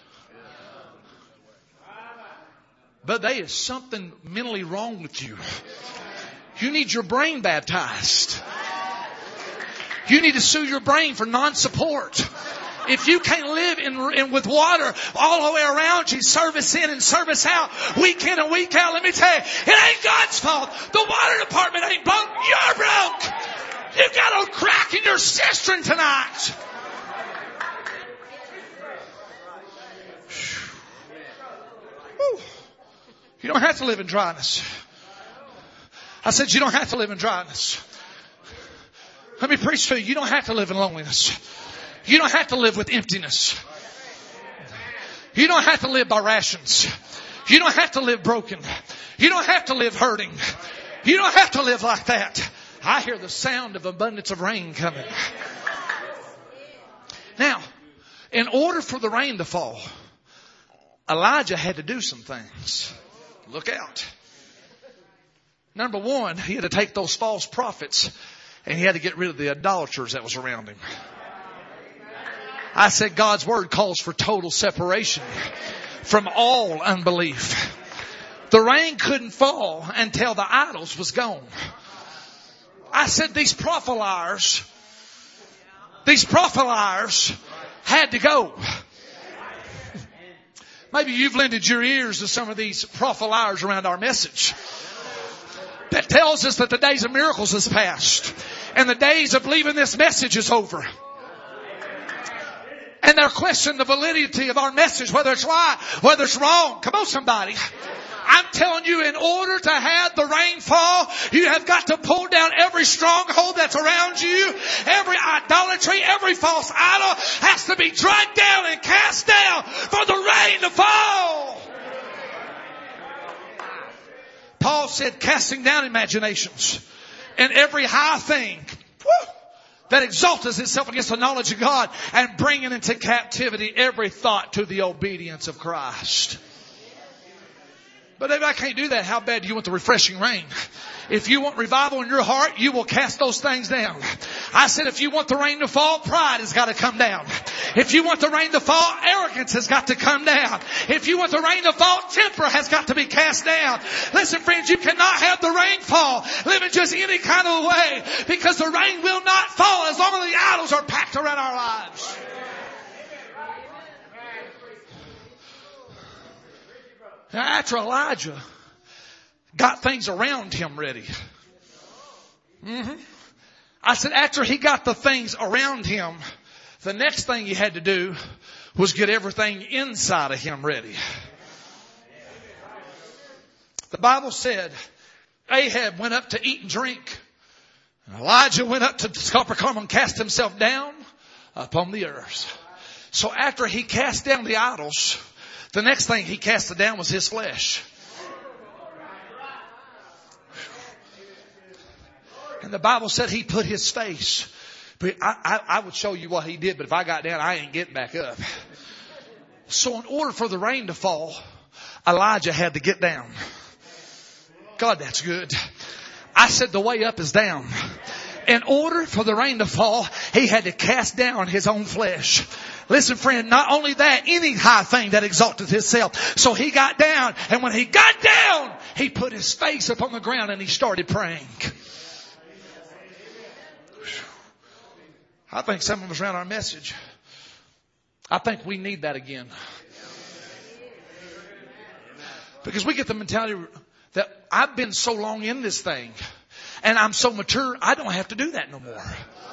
But there is something mentally wrong with you. You need your brain baptized. You need to sue your brain for non-support. If you can't live in, in with water all the way around you, service in and service out, week in and week out, let me tell you, it ain't God's fault. The water department ain't broke. You're broke. You've got a crack in your cistern tonight. Whew. You don't have to live in dryness. I said you don't have to live in dryness. Let me preach to you. You don't have to live in loneliness. You don't have to live with emptiness. You don't have to live by rations. You don't have to live broken. You don't have to live hurting. You don't have to live like that. I hear the sound of abundance of rain coming. Now, in order for the rain to fall, Elijah had to do some things. Look out. Number one, he had to take those false prophets and he had to get rid of the idolaters that was around him. I said God's word calls for total separation from all unbelief. The rain couldn't fall until the idols was gone. I said these propheliers, these propheliers had to go. Maybe you've lended your ears to some of these propheliers around our message. That tells us that the days of miracles has passed. And the days of believing this message is over. And they're questioning the validity of our message, whether it's right, whether it's wrong. Come on, somebody. I'm telling you, in order to have the rain fall, you have got to pull down every stronghold that's around you. Every idolatry, every false idol has to be dragged down and cast down for the rain to fall. Paul said, casting down imaginations and every high thing whoo, that exalts itself against the knowledge of God, and bringing into captivity every thought to the obedience of Christ. But if I can't do that, how bad do you want the refreshing rain? If you want revival in your heart, you will cast those things down. I said if you want the rain to fall, pride has got to come down. If you want the rain to fall, arrogance has got to come down. If you want the rain to fall, temper has got to be cast down. Listen, friends, you cannot have the rain fall living just any kind of way, because the rain will not fall as long as the idols are packed around our lives. Now, after Elijah got things around him ready. Mm-hmm. I said after he got the things around him, the next thing he had to do was get everything inside of him ready. The Bible said Ahab went up to eat and drink. And Elijah went up to the copper Carmel and cast himself down upon the earth. So after he cast down the idols, the next thing he casted down was his flesh. And the Bible said he put his face. But I, I, I would show you what he did, but if I got down, I ain't getting back up. So in order for the rain to fall, Elijah had to get down. God, that's good. I said the way up is down. In order for the rain to fall, he had to cast down his own flesh. Listen, friend, not only that, any high thing that exalteth itself. So he got down, and when he got down, he put his face upon the ground and he started praying. I think some of us around our message, I think we need that again. Because we get the mentality that I've been so long in this thing and I'm so mature, I don't have to do that no more.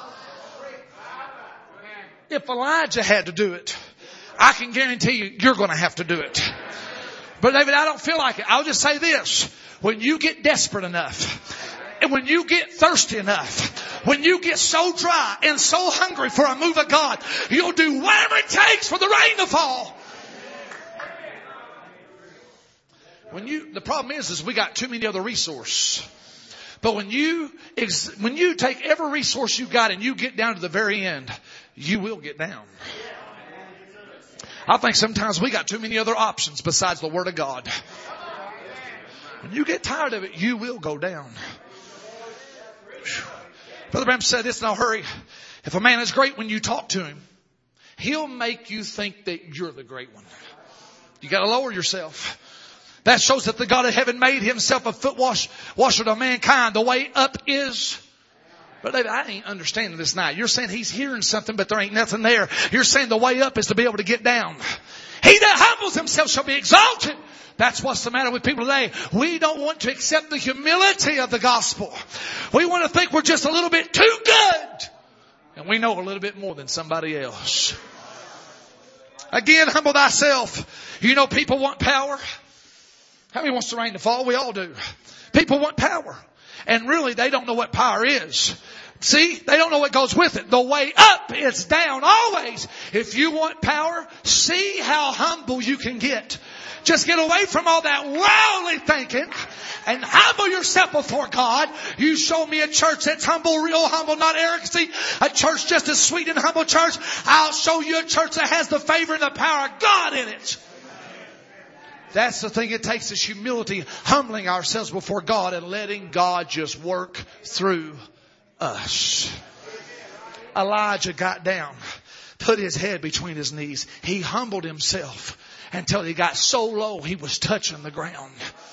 If Elijah had to do it, I can guarantee you, you're going to have to do it. But David, I don't feel like it. I'll just say this. When you get desperate enough, and when you get thirsty enough, when you get so dry and so hungry for a move of God, you'll do whatever it takes for the rain to fall. When you, the problem is, is we got too many other resources. But when you, when you take every resource you got and you get down to the very end, you will get down. I think sometimes we got too many other options besides the Word of God. When you get tired of it, you will go down. Brother Branham said this, and I'll hurry. If a man is great when you talk to him, he'll make you think that you're the great one. You got to lower yourself. That shows that the God of heaven made himself a foot wash, washer to mankind. The way up is. But David, I ain't understanding this now. You're saying he's hearing something, but there ain't nothing there. You're saying the way up is to be able to get down. He that humbles himself shall be exalted. That's what's the matter with people today. We don't want to accept the humility of the gospel. We want to think we're just a little bit too good. And we know a little bit more than somebody else. Again, humble thyself. You know people want power. How many wants the rain to fall? We all do. People want power. And really, they don't know what power is. See, they don't know what goes with it. The way up is down always. If you want power, see how humble you can get. Just get away from all that worldly thinking and humble yourself before God. You show me a church that's humble, real humble, not arrogancy. A church just as sweet and humble church. I'll show you a church that has the favor and the power of God in it. That's the thing it takes, is humility, humbling ourselves before God and letting God just work through us. Elijah got down, put his head between his knees. He humbled himself until he got so low he was touching the ground.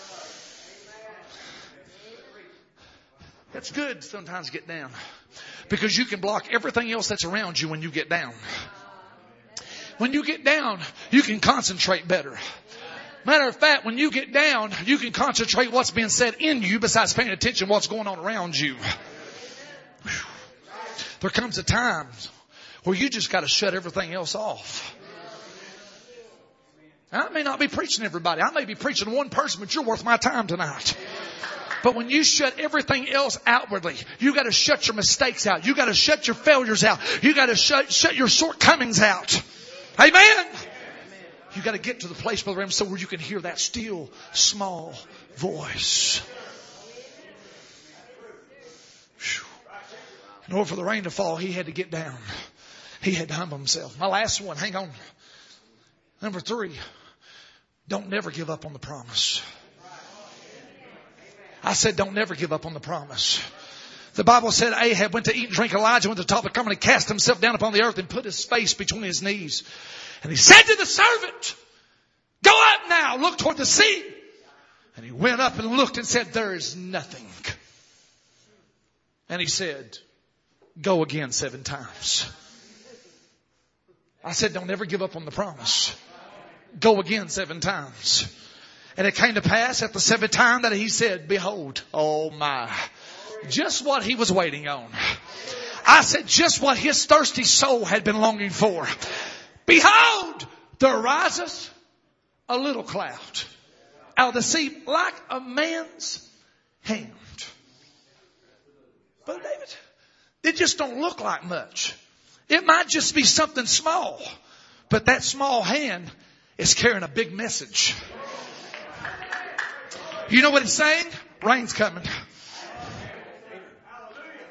It's good sometimes to get down, because you can block everything else that's around you when you get down. When you get down, you can concentrate better. Matter of fact, when you get down, you can concentrate what's being said in you besides paying attention to what's going on around you. There comes a time where you just got to shut everything else off. I may not be preaching to everybody. I may be preaching to one person, but you're worth my time tonight. But when you shut everything else outwardly, you got to shut your mistakes out. You got to shut your failures out. You got to shut, shut your shortcomings out. Amen. You got to get to the place, Brother Ram, so where you can hear that still, small voice. In order for the rain to fall, he had to get down. He had to humble himself. My last one, hang on. Number three, don't never give up on the promise. I said don't never give up on the promise. The Bible said Ahab went to eat and drink. Elijah went to the top of the company, cast himself down upon the earth and put his face between his knees. And he said to the servant, go up now, look toward the sea. And he went up and looked and said, there is nothing. And he said, go again seven times. I said, don't ever give up on the promise. Go again seven times. And it came to pass at the seventh time that he said, behold, oh my, just what he was waiting on. I said, just what his thirsty soul had been longing for. Behold, there riseth a little cloud out of the sea like a man's hand. But David, it just don't look like much. It might just be something small, but that small hand is carrying a big message. You know what it's saying? Rain's coming.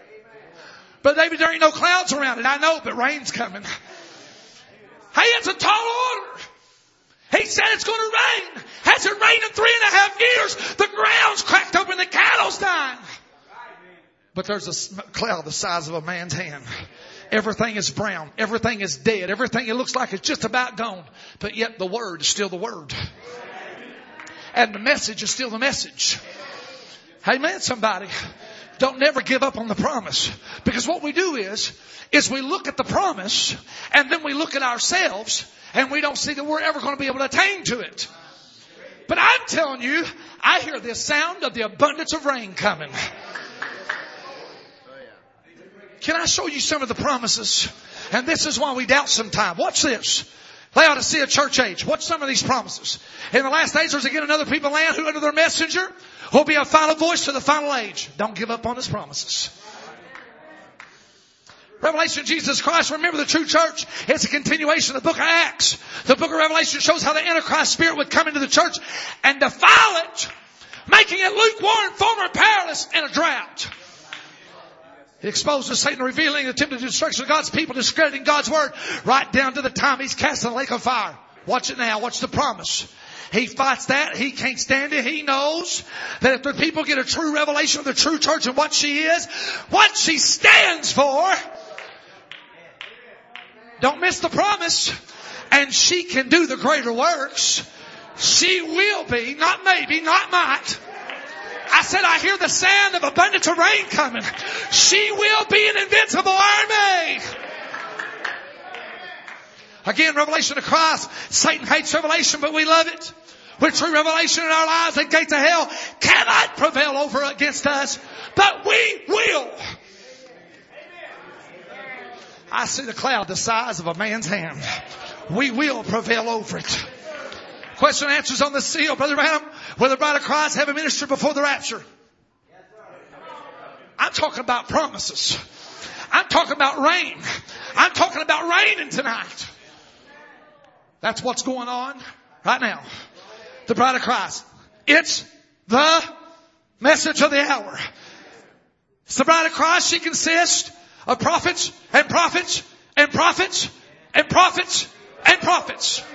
But David, there ain't no clouds around it. I know, but rain's coming. Hey, it's a tall order. He said it's going to rain. Has it rained in three and a half years? The ground's cracked open, the cattle's dying. But there's a cloud the size of a man's hand. Everything is brown. Everything is dead. Everything, it looks like it's just about gone. But yet the word is still the word. And the message is still the message. Amen, somebody. Don't never give up on the promise. Because what we do is, is we look at the promise and then we look at ourselves and we don't see that we're ever going to be able to attain to it. But I'm telling you, I hear the sound of the abundance of rain coming. Can I show you some of the promises? And this is why we doubt sometimes. Watch this. Laodicea church age. Watch some of these promises. In the last days, there's again another people land who under their messenger will be a final voice to the final age. Don't give up on his promises. Revelation of Jesus Christ. Remember the true church. It's a continuation of the book of Acts. The book of Revelation shows how the Antichrist spirit would come into the church and defile it, making it lukewarm, former powerless, and a drought. It exposes Satan, revealing the attempted destruction of God's people, discrediting God's word, right down to the time he's cast in the lake of fire. Watch it now. Watch the promise. He fights that. He can't stand it. He knows that if the people get a true revelation of the true church and what she is, what she stands for, don't miss the promise. And she can do the greater works. She will be, not maybe, not might. I said, I hear the sound of abundance of rain coming. She will be an invincible army. Again, revelation of Christ. Satan hates revelation, but we love it. With true revelation in our lives, the gates of hell cannot prevail over against us, but we will. I see the cloud the size of a man's hand. We will prevail over it. Question and answers on the seal. Brother Branham, will the bride of Christ have a ministry before the rapture? I'm talking about promises. I'm talking about rain. I'm talking about raining tonight. That's what's going on right now. The bride of Christ. It's the message of the hour. It's the bride of Christ. She consists of prophets and prophets and prophets and prophets and prophets.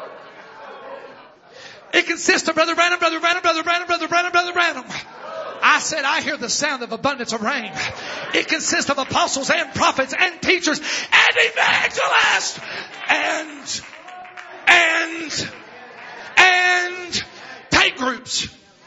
It consists of Brother Branham, Brother Branham, Brother Branham, Brother Branham, Brother Branham. I said, I hear the sound of abundance of rain. It consists of apostles and prophets and teachers and evangelists and, and, and take groups.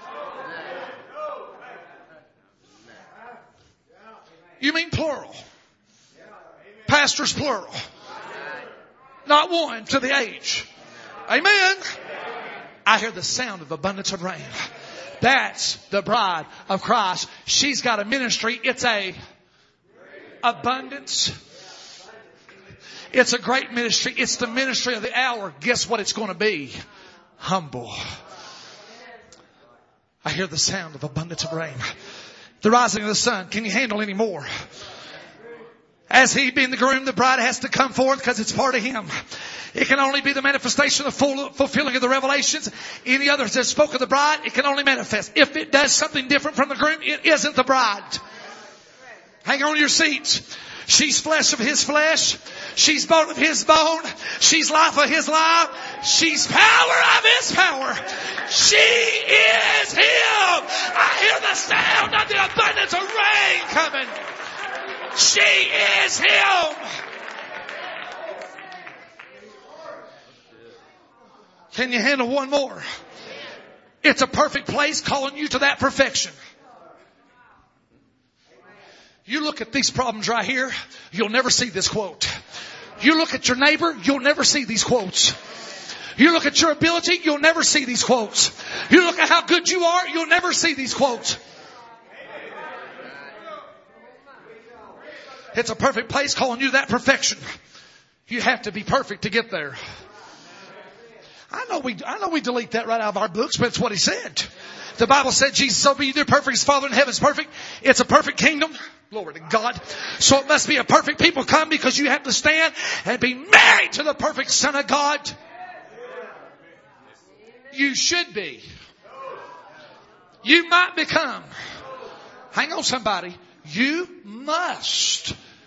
You mean plural. Pastors plural. Not one to the age. Amen. I hear the sound of abundance of rain. That's the bride of Christ. She's got a ministry. It's a abundance. It's a great ministry. It's the ministry of the hour. Guess what it's going to be? Humble. I hear the sound of abundance of rain. The rising of the sun. Can you handle any more? As he being the groom, the bride has to come forth because it's part of him. It can only be the manifestation of full fulfilling of the revelations. Any others that spoke of the bride, it can only manifest. If it does something different from the groom, it isn't the bride. Hang on your seats. She's flesh of his flesh. She's bone of his bone. She's life of his life. She's power of his power. She is him. I hear the sound of the abundance of rain coming. She is him. Can you handle one more? It's a perfect place calling you to that perfection. You look at these problems right here, you'll never see this quote. You look at your neighbor, you'll never see these quotes. You look at your ability, you'll never see these quotes. You look at how good you are, you'll never see these quotes. It's a perfect place calling you to that perfection. You have to be perfect to get there. I know we, I know we delete that right out of our books, but it's what he said. The Bible said Jesus so be you perfect as Father in heaven is perfect. It's a perfect kingdom. Glory to God. So it must be a perfect people come because you have to stand and be married to the perfect Son of God. You should be. You might become. Hang on somebody. You must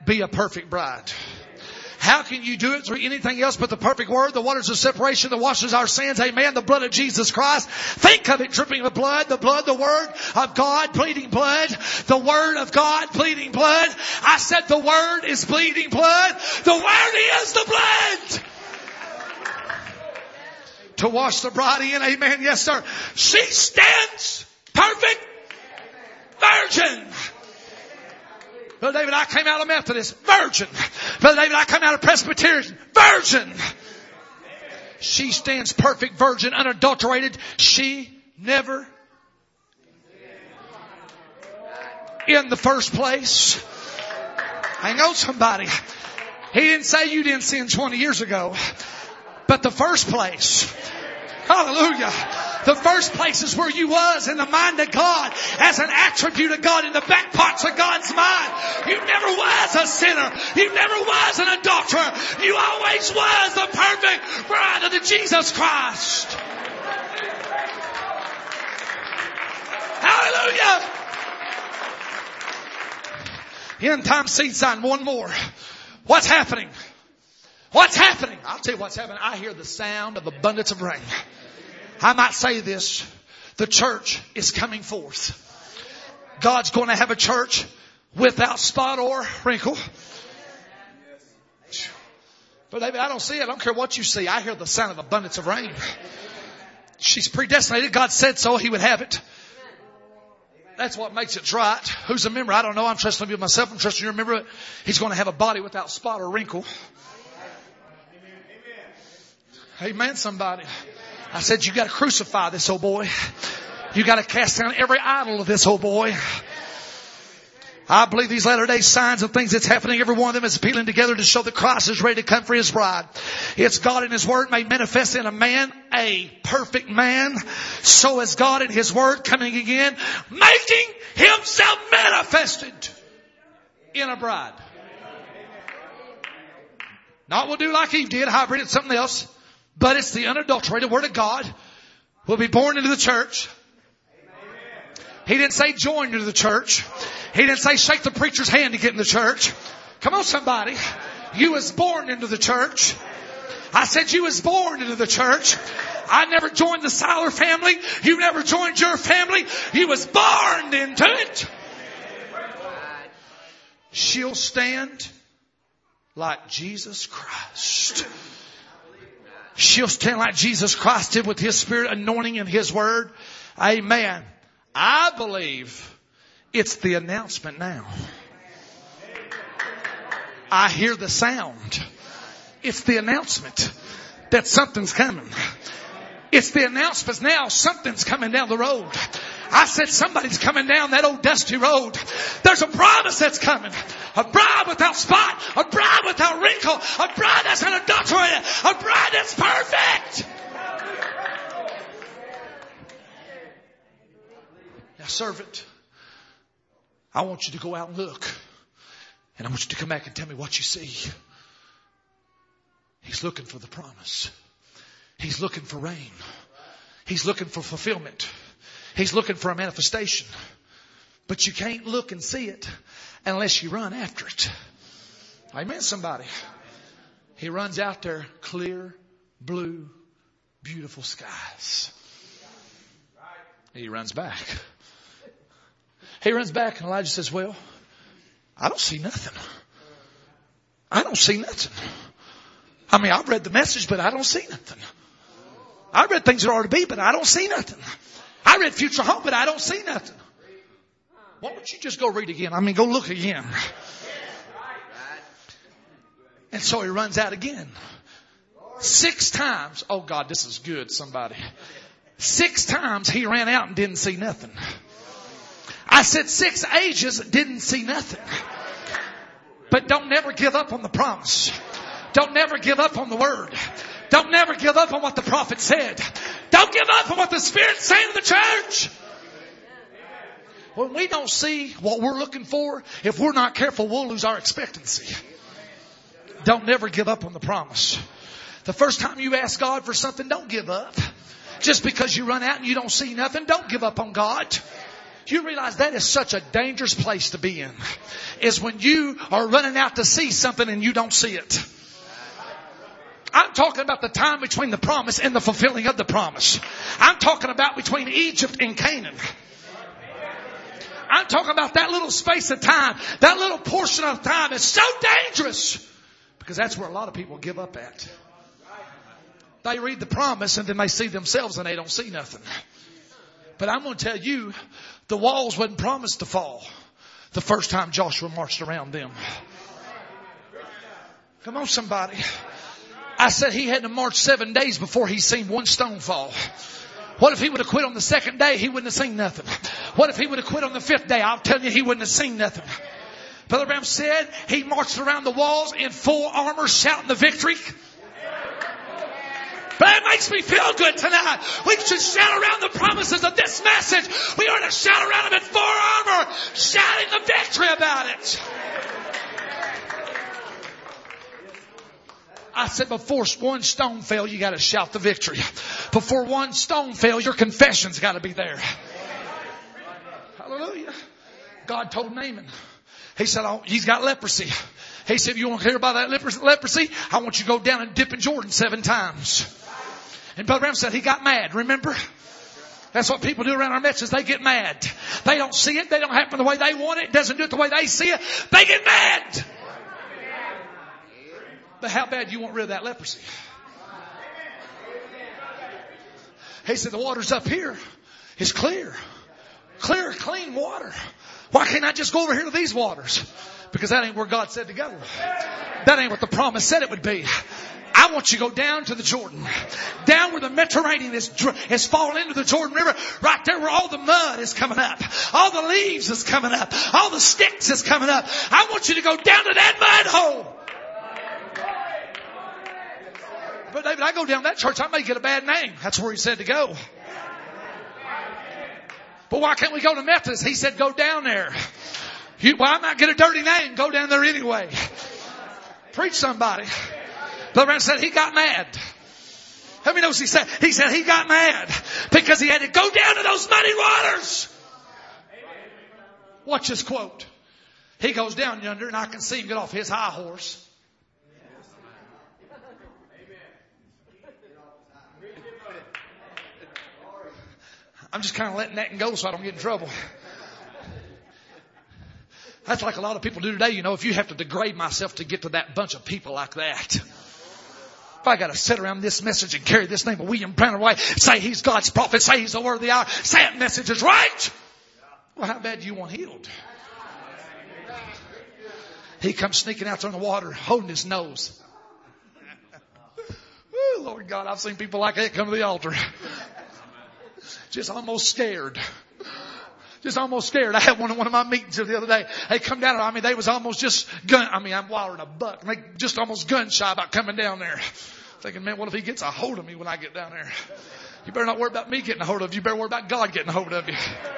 be a perfect bride. How can you do it through anything else but the perfect word, the waters of separation that washes our sins? Amen. The blood of Jesus Christ. Think of it dripping with blood, the blood, the word of God, bleeding blood, the word of God, bleeding blood. I said the word is bleeding blood. The word is the blood. To wash the bride in. Amen. Yes, sir. She stands perfect virgin. Brother David, I came out of Methodist. Virgin. Brother David, I came out of Presbyterian. Virgin. She stands perfect virgin, unadulterated. She never in the first place. Hang on, somebody. He didn't say you didn't sin twenty years ago. But the first place. Hallelujah. The first place is where you was in the mind of God, as an attribute of God, in the back parts of God's mind. You never was a sinner. You never was an adulterer. You always was the perfect bride of the Jesus Christ. Hallelujah. End time seed sign, one more. What's happening? What's happening? I'll tell you what's happening. I hear the sound of abundance of rain. I might say this. The church is coming forth. God's going to have a church without spot or wrinkle. But David, I don't see it. I don't care what you see. I hear the sound of abundance of rain. She's predestinated. God said so. He would have it. That's what makes it right. Who's a member? I don't know. I'm trusting you myself. I'm trusting you. Remember it. He's going to have a body without spot or wrinkle. Amen, somebody. I said, you got to crucify this old boy. You got to cast down every idol of this old boy. I believe these latter day signs and things that's happening, every one of them is appealing together to show that Christ is ready to come for His bride. It's God in His Word made manifest in a man, a perfect man. So is God in His Word coming again, making Himself manifested in a bride. Not we'll do like Eve did, hybrid it something else. But it's the unadulterated Word of God. Will be born into the church. He didn't say join into the church. He didn't say shake the preacher's hand to get in the church. Come on, somebody. You was born into the church. I said you was born into the church. I never joined the Siler family. You never joined your family. You was born into it. She'll stand like Jesus Christ. She'll stand like Jesus Christ did with His Spirit anointing and His Word. Amen. I believe it's the announcement now. I hear the sound. It's the announcement that something's coming. It's the announcement now something's coming down the road. I said somebody's coming down that old dusty road. There's a promise that's coming. A bride without spot. A bride without wrinkle. A bride that's unadulterated. A bride that's perfect. Now, servant, I want you to go out and look. And I want you to come back and tell me what you see. He's looking for the promise. He's looking for rain. He's looking for fulfillment. He's looking for a manifestation. But you can't look and see it unless you run after it. Amen, somebody. He runs out there, clear, blue, beautiful skies. He runs back. He runs back and Elijah says, well, I don't see nothing. I don't see nothing. I mean, I've read the message, but I don't see nothing. I read things that are to be, but I don't see nothing. I read future hope, but I don't see nothing. Why don't you just go read again? I mean, go look again. And so he runs out again. Six times. Oh God, this is good, somebody. Six times he ran out and didn't see nothing. I said six ages didn't see nothing. But don't never give up on the promise. Don't never give up on the word. Don't never give up on what the prophet said. Don't give up on what the Spirit's saying to the church. When we don't see what we're looking for, if we're not careful, we'll lose our expectancy. Don't never give up on the promise. The first time you ask God for something, don't give up. Just because you run out and you don't see nothing, don't give up on God. You realize that is such a dangerous place to be in. Is when you are running out to see something and you don't see it. I'm talking about the time between the promise and the fulfilling of the promise. I'm talking about between Egypt and Canaan. I'm talking about that little space of time. That little portion of time is so dangerous. Because that's where a lot of people give up at. They read the promise and then they see themselves and they don't see nothing. But I'm going to tell you, the walls wasn't promised to fall the first time Joshua marched around them. Come on, somebody. I said he had to march seven days before he seen one stone fall. What if he would have quit on the second day? He wouldn't have seen nothing. What if he would have quit on the fifth day? I'll tell you, he wouldn't have seen nothing. Brother Branham said he marched around the walls in full armor shouting the victory. But it makes me feel good tonight. We should shout around the promises of this message. We ought to shout around them in full armor, shouting the victory about it. I said before one stone fell, you got to shout the victory. Before one stone fell, your confession's got to be there. Hallelujah. God told Naaman. He said, oh, he's got leprosy. He said, you want to hear about that leprosy? I want you to go down and dip in Jordan seven times. And Brother Branham said he got mad. Remember? That's what people do around our messages. They get mad. They don't see it. They don't happen the way they want it. It doesn't do it the way they see it. They get mad. But how bad do you want rid of that leprosy? He said the water's up here. It's clear. Clear, clean water. Why can't I just go over here to these waters? Because that ain't where God said to go. That ain't what the promise said it would be. I want you to go down to the Jordan. Down where the Mediterranean is, is falling into the Jordan River. Right there where all the mud is coming up. All the leaves is coming up. All the sticks is coming up. I want you to go down to that mud hole. But David, I go down that church, I may get a bad name. That's where he said to go. But why can't we go to Methodist? He said go down there. You, well, I might get a dirty name. Go down there anyway. Preach somebody. Brother Branham said he got mad. How many knows he said? He said he got mad because he had to go down to those muddy waters. Watch this quote. He goes down yonder and I can see him get off his high horse. I'm just kind of letting that go so I don't get in trouble. That's like a lot of people do today. You know, if you have to degrade myself to get to that bunch of people like that. If I got to sit around this message and carry this name of William Branham away, say he's God's prophet, say he's the word of the hour, say that message is right. Well, how bad do you want healed? He comes sneaking out there in the water, holding his nose. Oh, Lord God, I've seen people like that come to the altar. Just almost scared. Just almost scared. I had one of one of my meetings the other day. They come down. I mean, they was almost just gun. I mean, I'm wilding a buck. And they just almost gun shy about coming down there. Thinking, man, what if he gets a hold of me when I get down there? You better not worry about me getting a hold of you. You better worry about God getting a hold of you.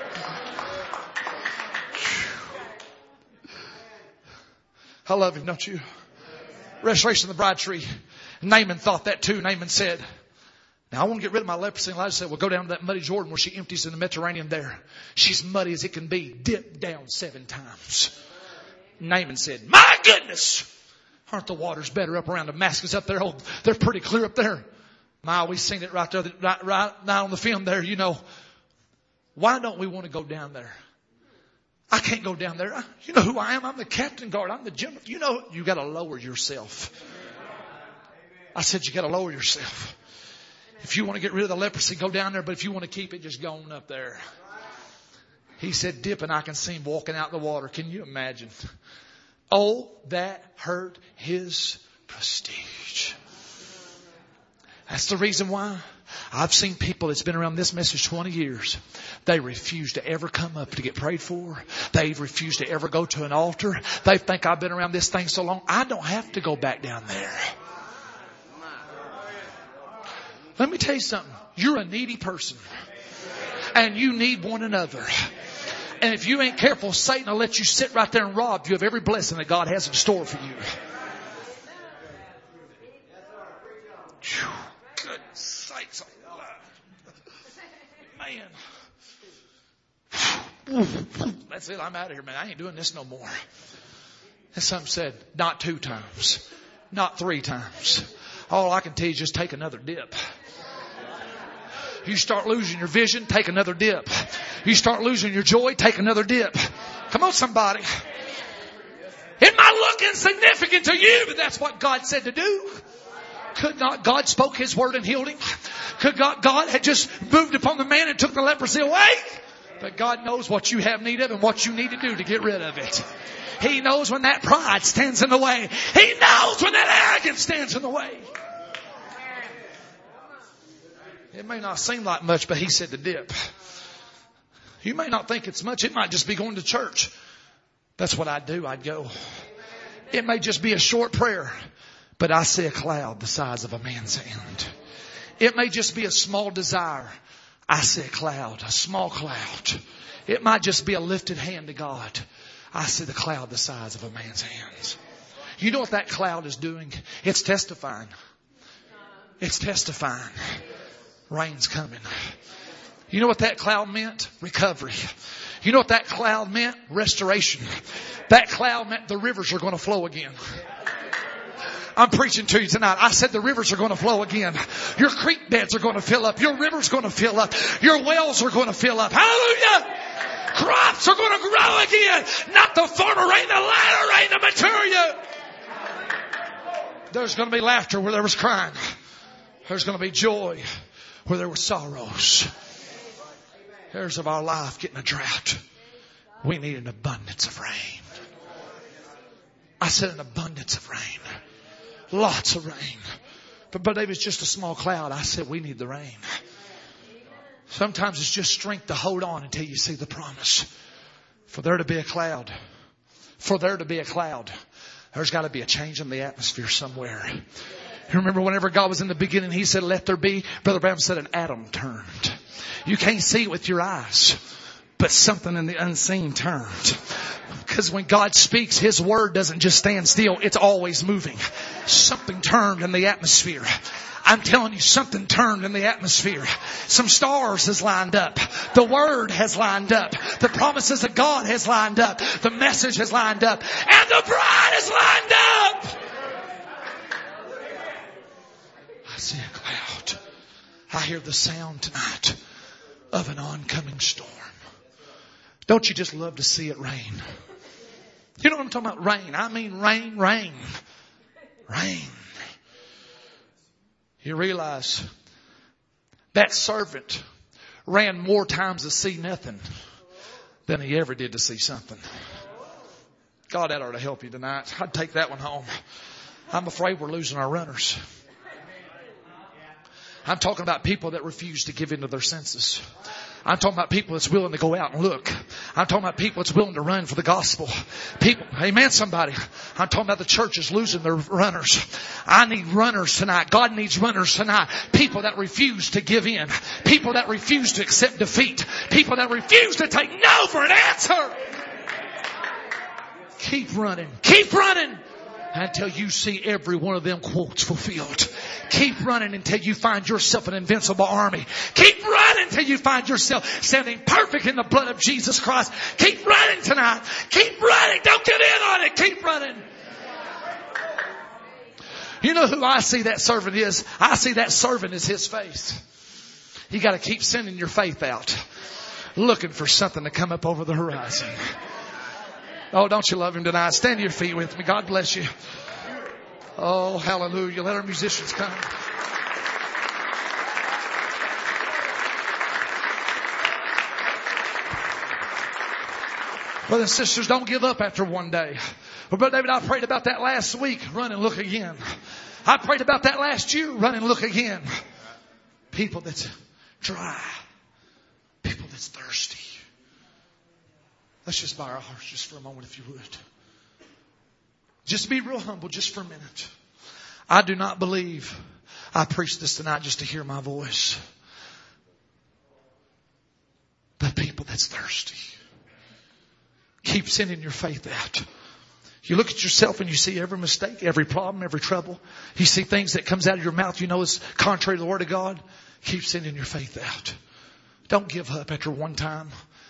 I love him, don't you? Restoration of the bride tree. Naaman thought that too. Naaman said, now I want to get rid of my leprosy. And Elijah said, well, go down to that muddy Jordan where she empties in the Mediterranean there. She's muddy as it can be. Dip down seven times. Naaman said, my goodness. Aren't the waters better up around Damascus up there? Oh, they're pretty clear up there. My, we seen it right there, right, right now on the film there, you know. Why don't we want to go down there? I can't go down there. You know who I am? I'm the captain guard. I'm the general. You know, you got to lower yourself. I said, you got to lower yourself. If you want to get rid of the leprosy, go down there. But if you want to keep it, just go on up there. He said, dip, and I can see him walking out in the water. Can you imagine? Oh, that hurt his prestige. That's the reason why I've seen people that's been around this message twenty years. They refuse to ever come up to get prayed for. They refuse to ever go to an altar. They think I've been around this thing so long. I don't have to go back down there. Let me tell you something. You're a needy person. And you need one another. And if you ain't careful, Satan will let you sit right there and rob you of every blessing that God has in store for you. Good sakes alive. Man. That's it. I'm out of here, man. I ain't doing this no more. And some said, not two times. Not three times. All I can tell you is just take another dip. You start losing your vision, take another dip. You start losing your joy, take another dip. Come on, somebody. It might look insignificant to you, but that's what God said to do. Could not God spoke His word and healed him? Could God, God had just moved upon the man and took the leprosy away? But God knows what you have need of and what you need to do to get rid of it. He knows when that pride stands in the way. He knows when that arrogance stands in the way. It may not seem like much, but He said to dip. You may not think it's much. It might just be going to church. That's what I'd do. I'd go. It may just be a short prayer, but I see a cloud the size of a man's hand. It may just be a small desire. I see a cloud, a small cloud. It might just be a lifted hand to God. I see the cloud the size of a man's hands. You know what that cloud is doing? It's testifying. It's testifying. Rain's coming. You know what that cloud meant? Recovery. You know what that cloud meant? Restoration. That cloud meant the rivers are going to flow again. I'm preaching to you tonight. I said the rivers are going to flow again. Your creek beds are going to fill up. Your rivers are going to fill up. Your wells are going to fill up. Hallelujah! Crops are going to grow again. Not the former rain, the latter rain, the material. There's going to be laughter where there was crying. There's going to be joy where there were sorrows. Heirs of our life getting a drought. We need an abundance of rain. I said an abundance of rain. Lots of rain. But, but it was just a small cloud. I said we need the rain. Sometimes it's just strength to hold on until you see the promise. For there to be a cloud. For there to be a cloud. There's got to be a change in the atmosphere somewhere. You remember whenever God was in the beginning, He said, let there be. Brother Branham said an atom turned. You can't see it with your eyes, but something in the unseen turned. Because when God speaks, His word doesn't just stand still. It's always moving. Something turned in the atmosphere. I'm telling you, something turned in the atmosphere. Some stars has lined up. The word has lined up. The promises of God has lined up. The message has lined up. And the bride has lined up. I see a cloud. I hear the sound tonight of an oncoming storm. Don't you just love to see it rain? You know what I'm talking about? Rain. I mean rain, rain. Rain. You realize that servant ran more times to see nothing than he ever did to see something. God, that ought to help you tonight. I'd take that one home. I'm afraid we're losing our runners. I'm talking about people that refuse to give in to their senses. I'm talking about people that's willing to go out and look. I'm talking about people that's willing to run for the gospel. People, amen, somebody. I'm talking about the church is losing their runners. I need runners tonight. God needs runners tonight. People that refuse to give in. People that refuse to accept defeat. People that refuse to take no for an answer. Keep running. Keep running. Until you see every one of them quotes fulfilled. Keep running until you find yourself an invincible army. Keep running until you find yourself standing perfect in the blood of Jesus Christ. Keep running tonight. Keep running. Don't get in on it. Keep running. You know who I see that servant is? I see that servant as His faith. You got to keep sending your faith out. Looking for something to come up over the horizon. Oh, don't you love Him tonight? Stand to your feet with me. God bless you. Oh, hallelujah. Let our musicians come. Brothers and sisters, don't give up after one day. Well, Brother David, I prayed about that last week. Run and look again. I prayed about that last year. Run and look again. People that's dry. People that's thirsty. Let's just bow our hearts just for a moment, if you would. Just be real humble just for a minute. I do not believe I preached this tonight just to hear my voice. But people that's thirsty. Keep sending your faith out. You look at yourself and you see every mistake, every problem, every trouble. You see things that comes out of your mouth you know is contrary to the Word of God. Keep sending your faith out. Don't give up after one time.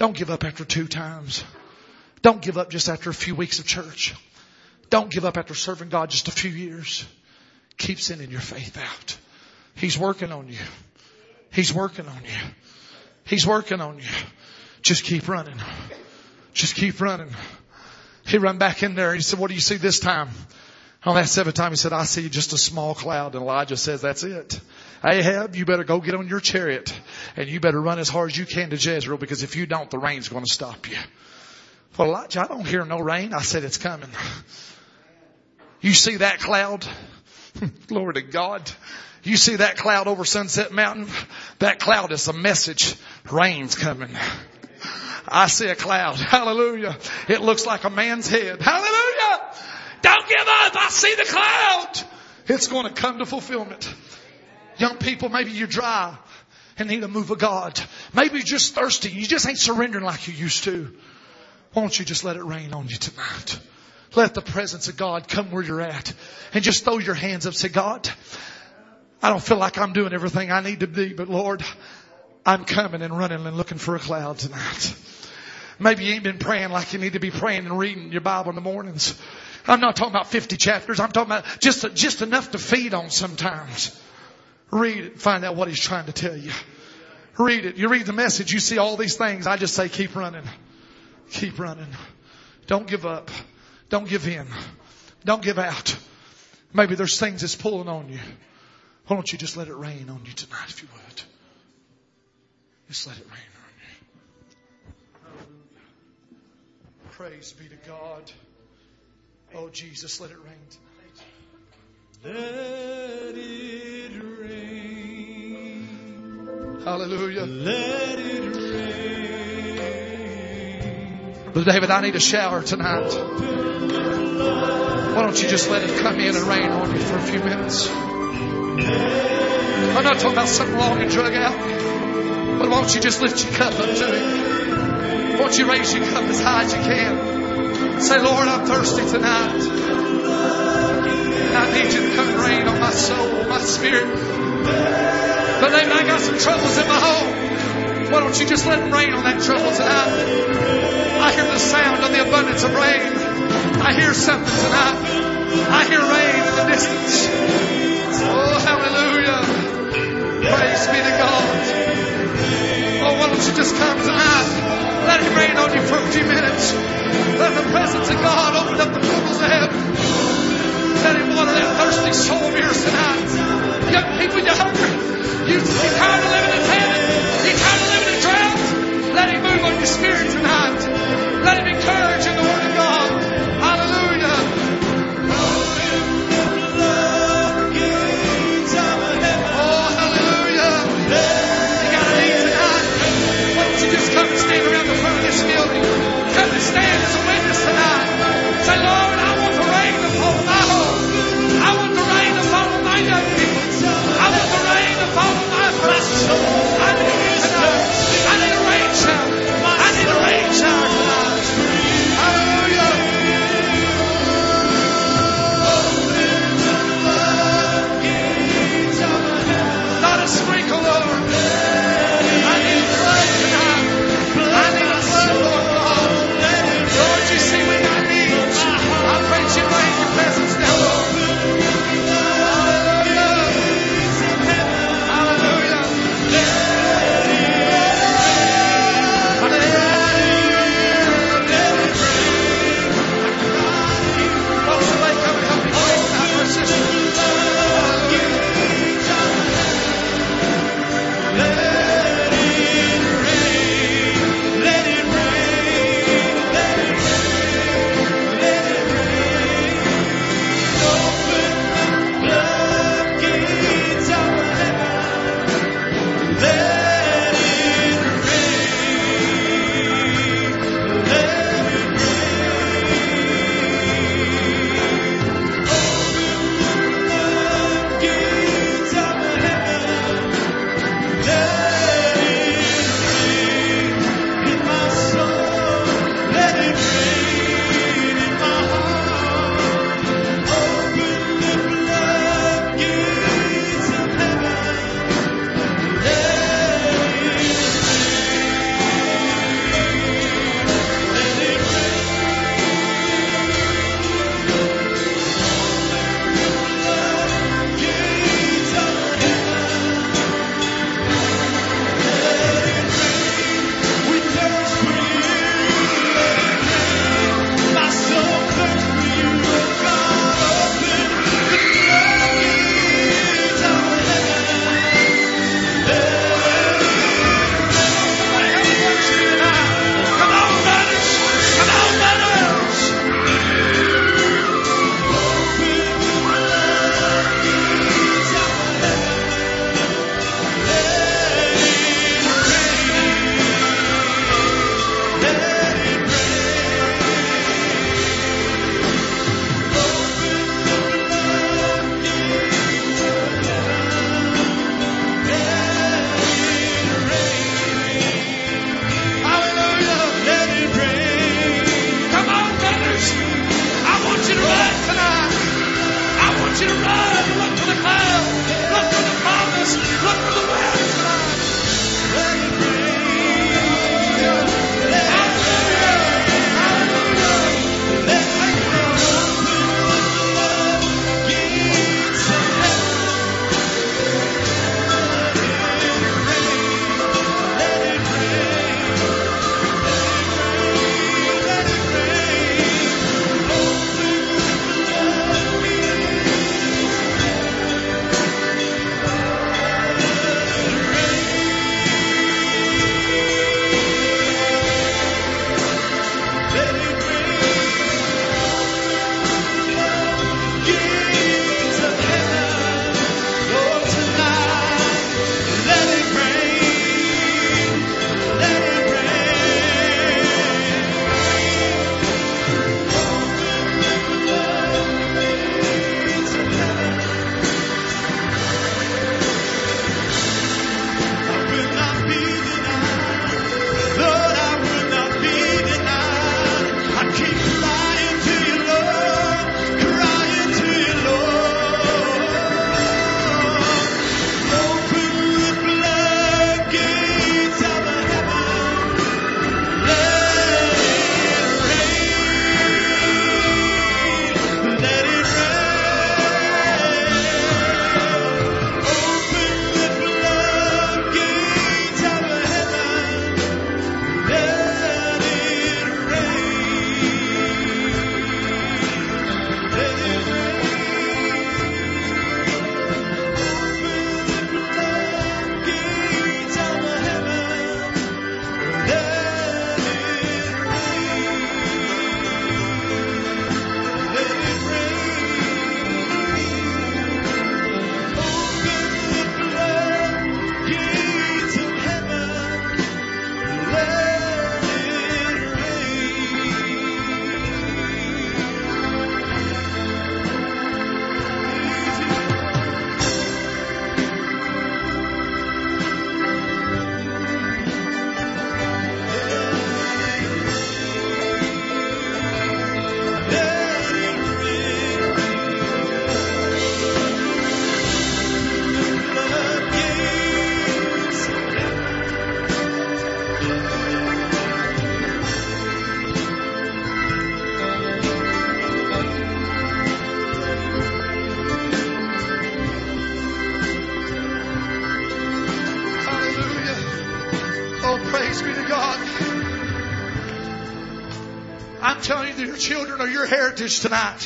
Don't give up after two times. Don't give up just after a few weeks of church. Don't give up after serving God just a few years. Keep sending your faith out. He's working on you. He's working on you. He's working on you. Just keep running. Just keep running. He ran back in there. He said, what do you see this time? On that seventh time, he said, I see just a small cloud. And Elijah says, that's it. Ahab, you better go get on your chariot and you better run as hard as you can to Jezreel, because if you don't, the rain's going to stop you. Well, Elijah, I don't hear no rain. I said, it's coming. You see that cloud? Glory to God. You see that cloud over Sunset Mountain? That cloud is a message. Rain's coming. I see a cloud. Hallelujah. It looks like a man's head. Hallelujah. Don't give up. I see the cloud. It's going to come to fulfillment. Young people, maybe you're dry and need a move of God. Maybe you're just thirsty. You just ain't surrendering like you used to. Why don't you just let it rain on you tonight? Let the presence of God come where you're at and just throw your hands up and say, God, I don't feel like I'm doing everything I need to be, but Lord, I'm coming and running and looking for a cloud tonight. Maybe you ain't been praying like you need to be praying and reading your Bible in the mornings. I'm not talking about fifty chapters. I'm talking about just, just enough to feed on sometimes. Read it. Find out what He's trying to tell you. Read it. You read the message. You see all these things. I just say keep running. Keep running. Don't give up. Don't give in. Don't give out. Maybe there's things that's pulling on you. Why don't you just let it rain on you tonight if you would? Just let it rain on you. Praise be to God. Oh, Jesus, let it rain tonight.
Let it rain.
Hallelujah.
Let it rain.
Brother David, I need a shower tonight. Why don't you just let it come in and rain on you for a few minutes? I'm not talking about something long and drug out. But why don't you just lift your cup up to Him? Why don't you raise your cup as high as you can? Say, Lord, I'm thirsty tonight. And I need you to come and rain on my soul, my spirit. But David, I got some troubles in my home. Why don't you just let Him rain on that trouble tonight? I hear the sound of the abundance of rain. I hear something tonight. I hear rain in the distance. Oh, hallelujah. Praise be to God. Oh, why don't you just come tonight? Let Him rain on you for a few minutes. Let the presence of God open up the portals of heaven. Let Him water that thirsty soul of yours tonight. Young people, you're hungry. You, you're tired of living in heaven. You're tired of living in drought. Let Him move on your spirit tonight. Let Him encourage you in the Word of God. Hallelujah. Oh, hallelujah. You got a need tonight. Why don't you just come and stand around the front of this building? Come and stand as a witness tonight. Say, Lord, I want the rain to fall on my home. I want the rain to fall on my young people. I want the rain to fall on my flesh. Praise be to God. I'm telling you that your children are your heritage tonight.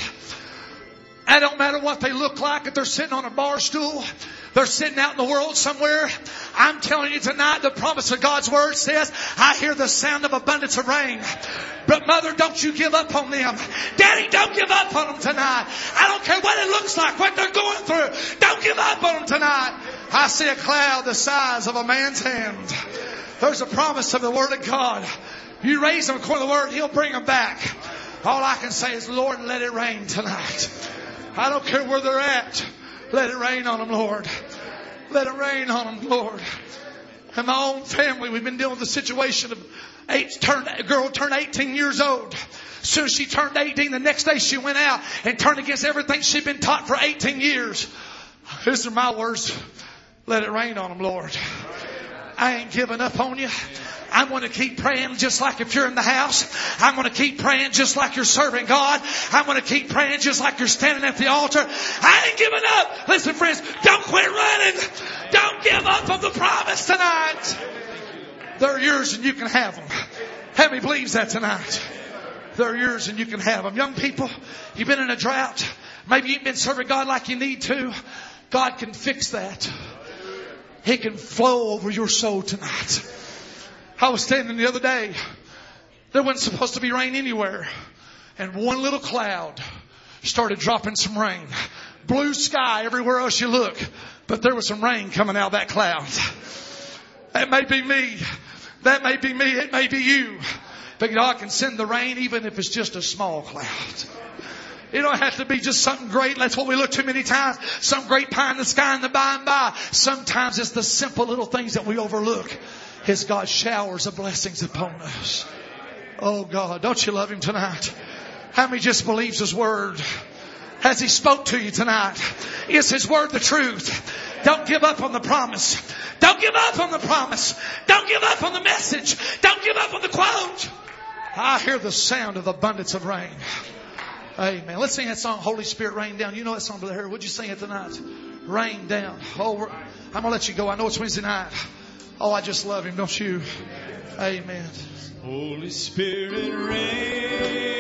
It don't matter what they look like, if they're sitting on a bar stool, they're sitting out in the world somewhere. I'm telling you tonight, the promise of God's word says, I hear the sound of abundance of rain. But mother, don't you give up on them. Daddy, don't give up on them tonight. I don't care what it looks like, what they're going through. Don't give up on them tonight. I see a cloud the size of a man's hand. There's a promise of the Word of God. You raise them according to the Word, He'll bring them back. All I can say is, Lord, let it rain tonight. I don't care where they're at. Let it rain on them, Lord. Let it rain on them, Lord. In my own family, we've been dealing with the situation of eight, turned, a girl turned eighteen years old. As soon as she turned eighteen, the next day she went out and turned against everything she'd been taught for eighteen years. These are my words. Let it rain on them, Lord. I ain't giving up on you. I'm going to keep praying just like if you're in the house. I'm going to keep praying just like you're serving God. I'm going to keep praying just like you're standing at the altar. I ain't giving up. Listen, friends, don't quit running. Don't give up on the promise tonight. They're yours and you can have them. How many believes that tonight? They're yours and you can have them. Young people, you've been in a drought. Maybe you've been serving God like you need to. God can fix that. He can flow over your soul tonight. I was standing the other day. There wasn't supposed to be rain anywhere. And one little cloud started dropping some rain. Blue sky everywhere else you look. But there was some rain coming out of that cloud. That may be me. That may be me. It may be you. But God can send the rain even if it's just a small cloud. It don't have to be just something great. That's what we look too many times. Some great pie in the sky in the by and by. Sometimes it's the simple little things that we overlook. As God showers of blessings upon us. Oh God, don't you love Him tonight? How many just believes His Word? Has He spoke to you tonight? Is His Word the truth? Don't give up on the promise. Don't give up on the promise. Don't give up on the message. Don't give up on the quote. I hear the sound of abundance of rain. Amen. Let's sing that song, Holy Spirit, Rain Down. You know that song, Brother Harry. Would you sing it tonight? Rain down. Oh, we're, I'm going to let you go. I know it's Wednesday night. Oh, I just love Him, don't you? Amen.
Holy Spirit, rain.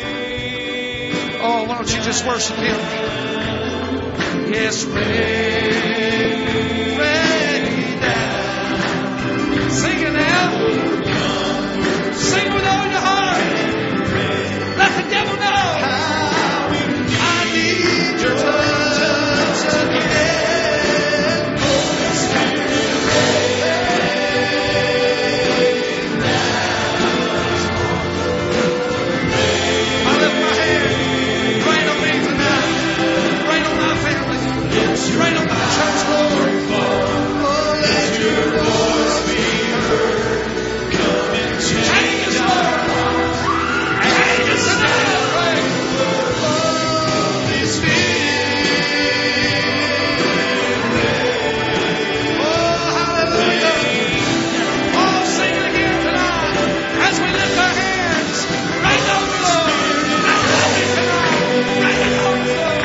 Oh, why don't you just worship Him? Yes, rain, rain down. Sing it now. Sing with all your heart. Let the devil know. I need your touch again. Rain on my church, Lord. Oh, let your voice be heard. Come and change us, Lord. Change us tonight. Holy Spirit. Oh, hallelujah. Oh, sing it again tonight as we lift our hands. Rain on me, Lord. I love you tonight. Rain on me, Lord.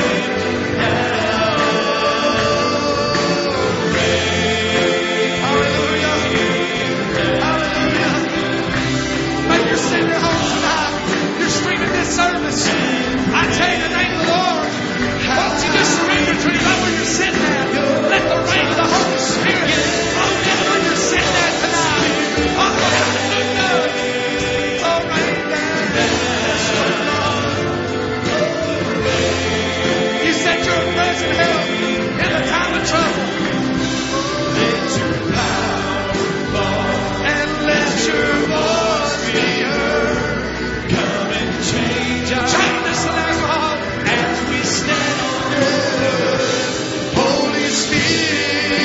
Service. I tell you, the name of the Lord. Why don't you just surrender to Him right where you're sitting at? Let the rain of the Holy Spirit flow down where you're sitting at tonight. Oh, hallelujah. Oh, rain down. You said you're a present help in the time of trouble. Let your power fall and let your voice be heard. Change us now, as we stand on earth. Holy Spirit,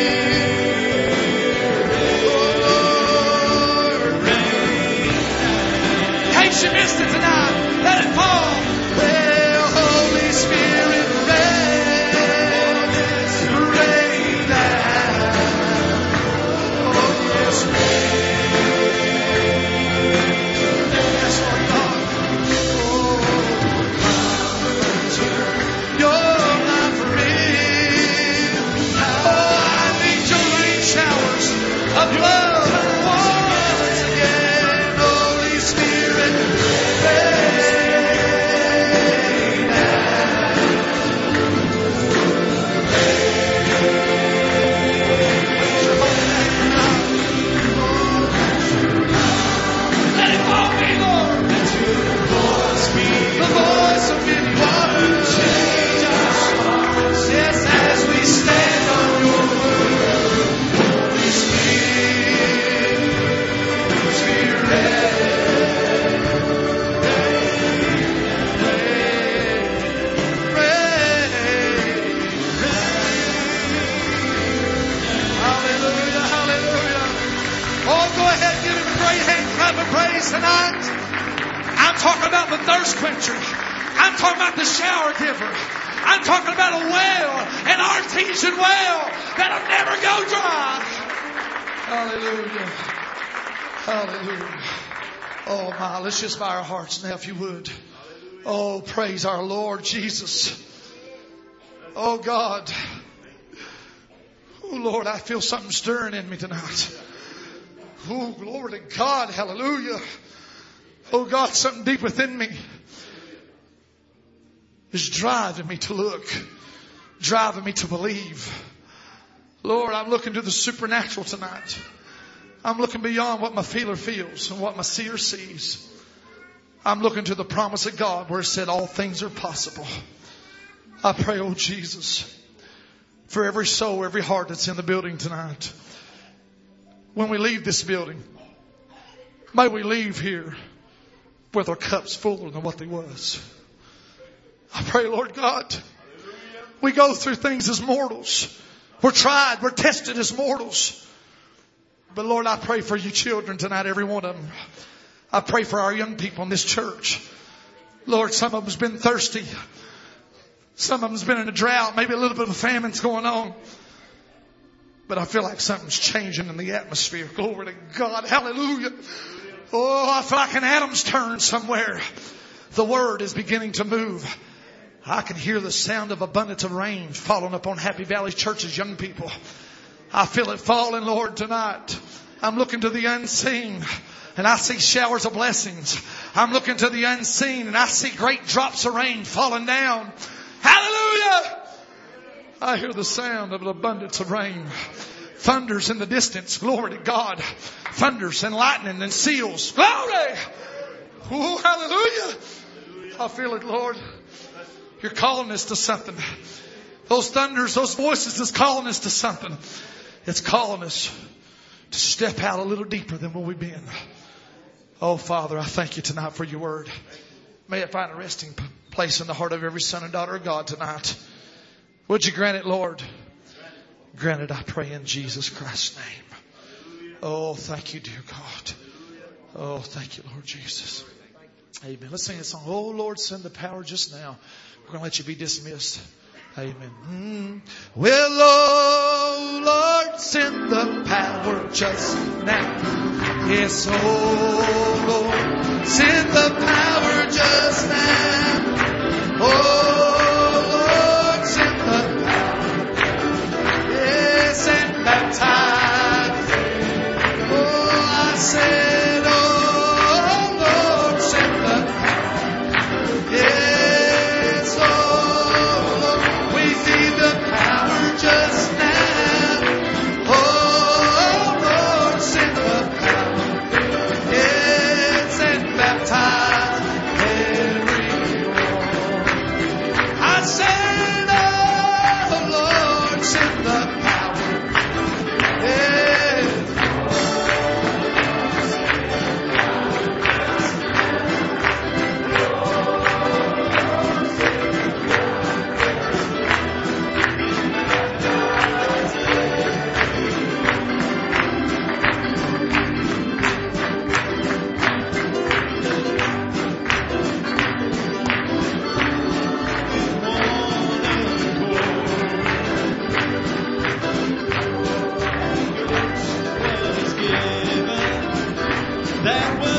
oh Lord, rain. In case you missed it tonight, let it fall. Well, Holy Spirit, rain, rain down. Oh yes, rain. your hand, clap of praise tonight. I'm talking about the thirst quencher. I'm talking about the shower giver. I'm talking about a well, an artesian well that'll never go dry. Hallelujah. Hallelujah. Oh my, let's just bow our hearts now if you would. Oh, praise our Lord Jesus. Oh God. Oh Lord, I feel something stirring in me tonight. Oh, glory to God. Hallelujah. Oh God, something deep within me is driving me to look, driving me to believe. Lord, I'm looking to the supernatural tonight. I'm looking beyond what my feeler feels and what my seer sees. I'm looking to the promise of God where it said all things are possible. I pray, oh Jesus, for every soul, every heart that's in the building tonight. When we leave this building, may we leave here with our cups fuller than what they was. I pray, Lord God, we go through things as mortals. We're tried, we're tested as mortals. But Lord, I pray for you children tonight, every one of them. I pray for our young people in this church. Lord, some of them's been thirsty. Some of them's been in a drought. Maybe a little bit of famine's going on. But I feel like something's changing in the atmosphere. Glory to God. Hallelujah. Oh, I feel like an Adam's turn somewhere. The word is beginning to move. I can hear the sound of abundance of rain falling upon Happy Valley Church's young people. I feel it falling, Lord, tonight. I'm looking to the unseen and I see showers of blessings. I'm looking to the unseen and I see great drops of rain falling down. Hallelujah! I hear the sound of an abundance of rain. Thunders in the distance. Glory to God. Thunders and lightning and seals. Glory! Oh, hallelujah! I feel it, Lord. You're calling us to something. Those thunders, those voices is calling us to something. It's calling us to step out a little deeper than where we've been. Oh, Father, I thank you tonight for your word. May it find a resting place in the heart of every son and daughter of God tonight. Would you grant it, Lord? Grant it, I pray, in Jesus Christ's name. Oh, thank you, dear God. Oh, thank you, Lord Jesus. Amen. Let's sing this song. Oh, Lord, send the power just now. We're going to let you be dismissed. Amen. Mm. Well, oh, Lord, send the power just now. Yes, oh, Lord, send the power just now. Oh, Lord, send the power. Yes, and baptize. Oh, I said, oh, Lord, send the power. Yes, oh, Lord, we need the power just now. Oh, Lord, send the power. Yes, and baptize everyone. I said, oh, Lord, send the power. Yes.
That was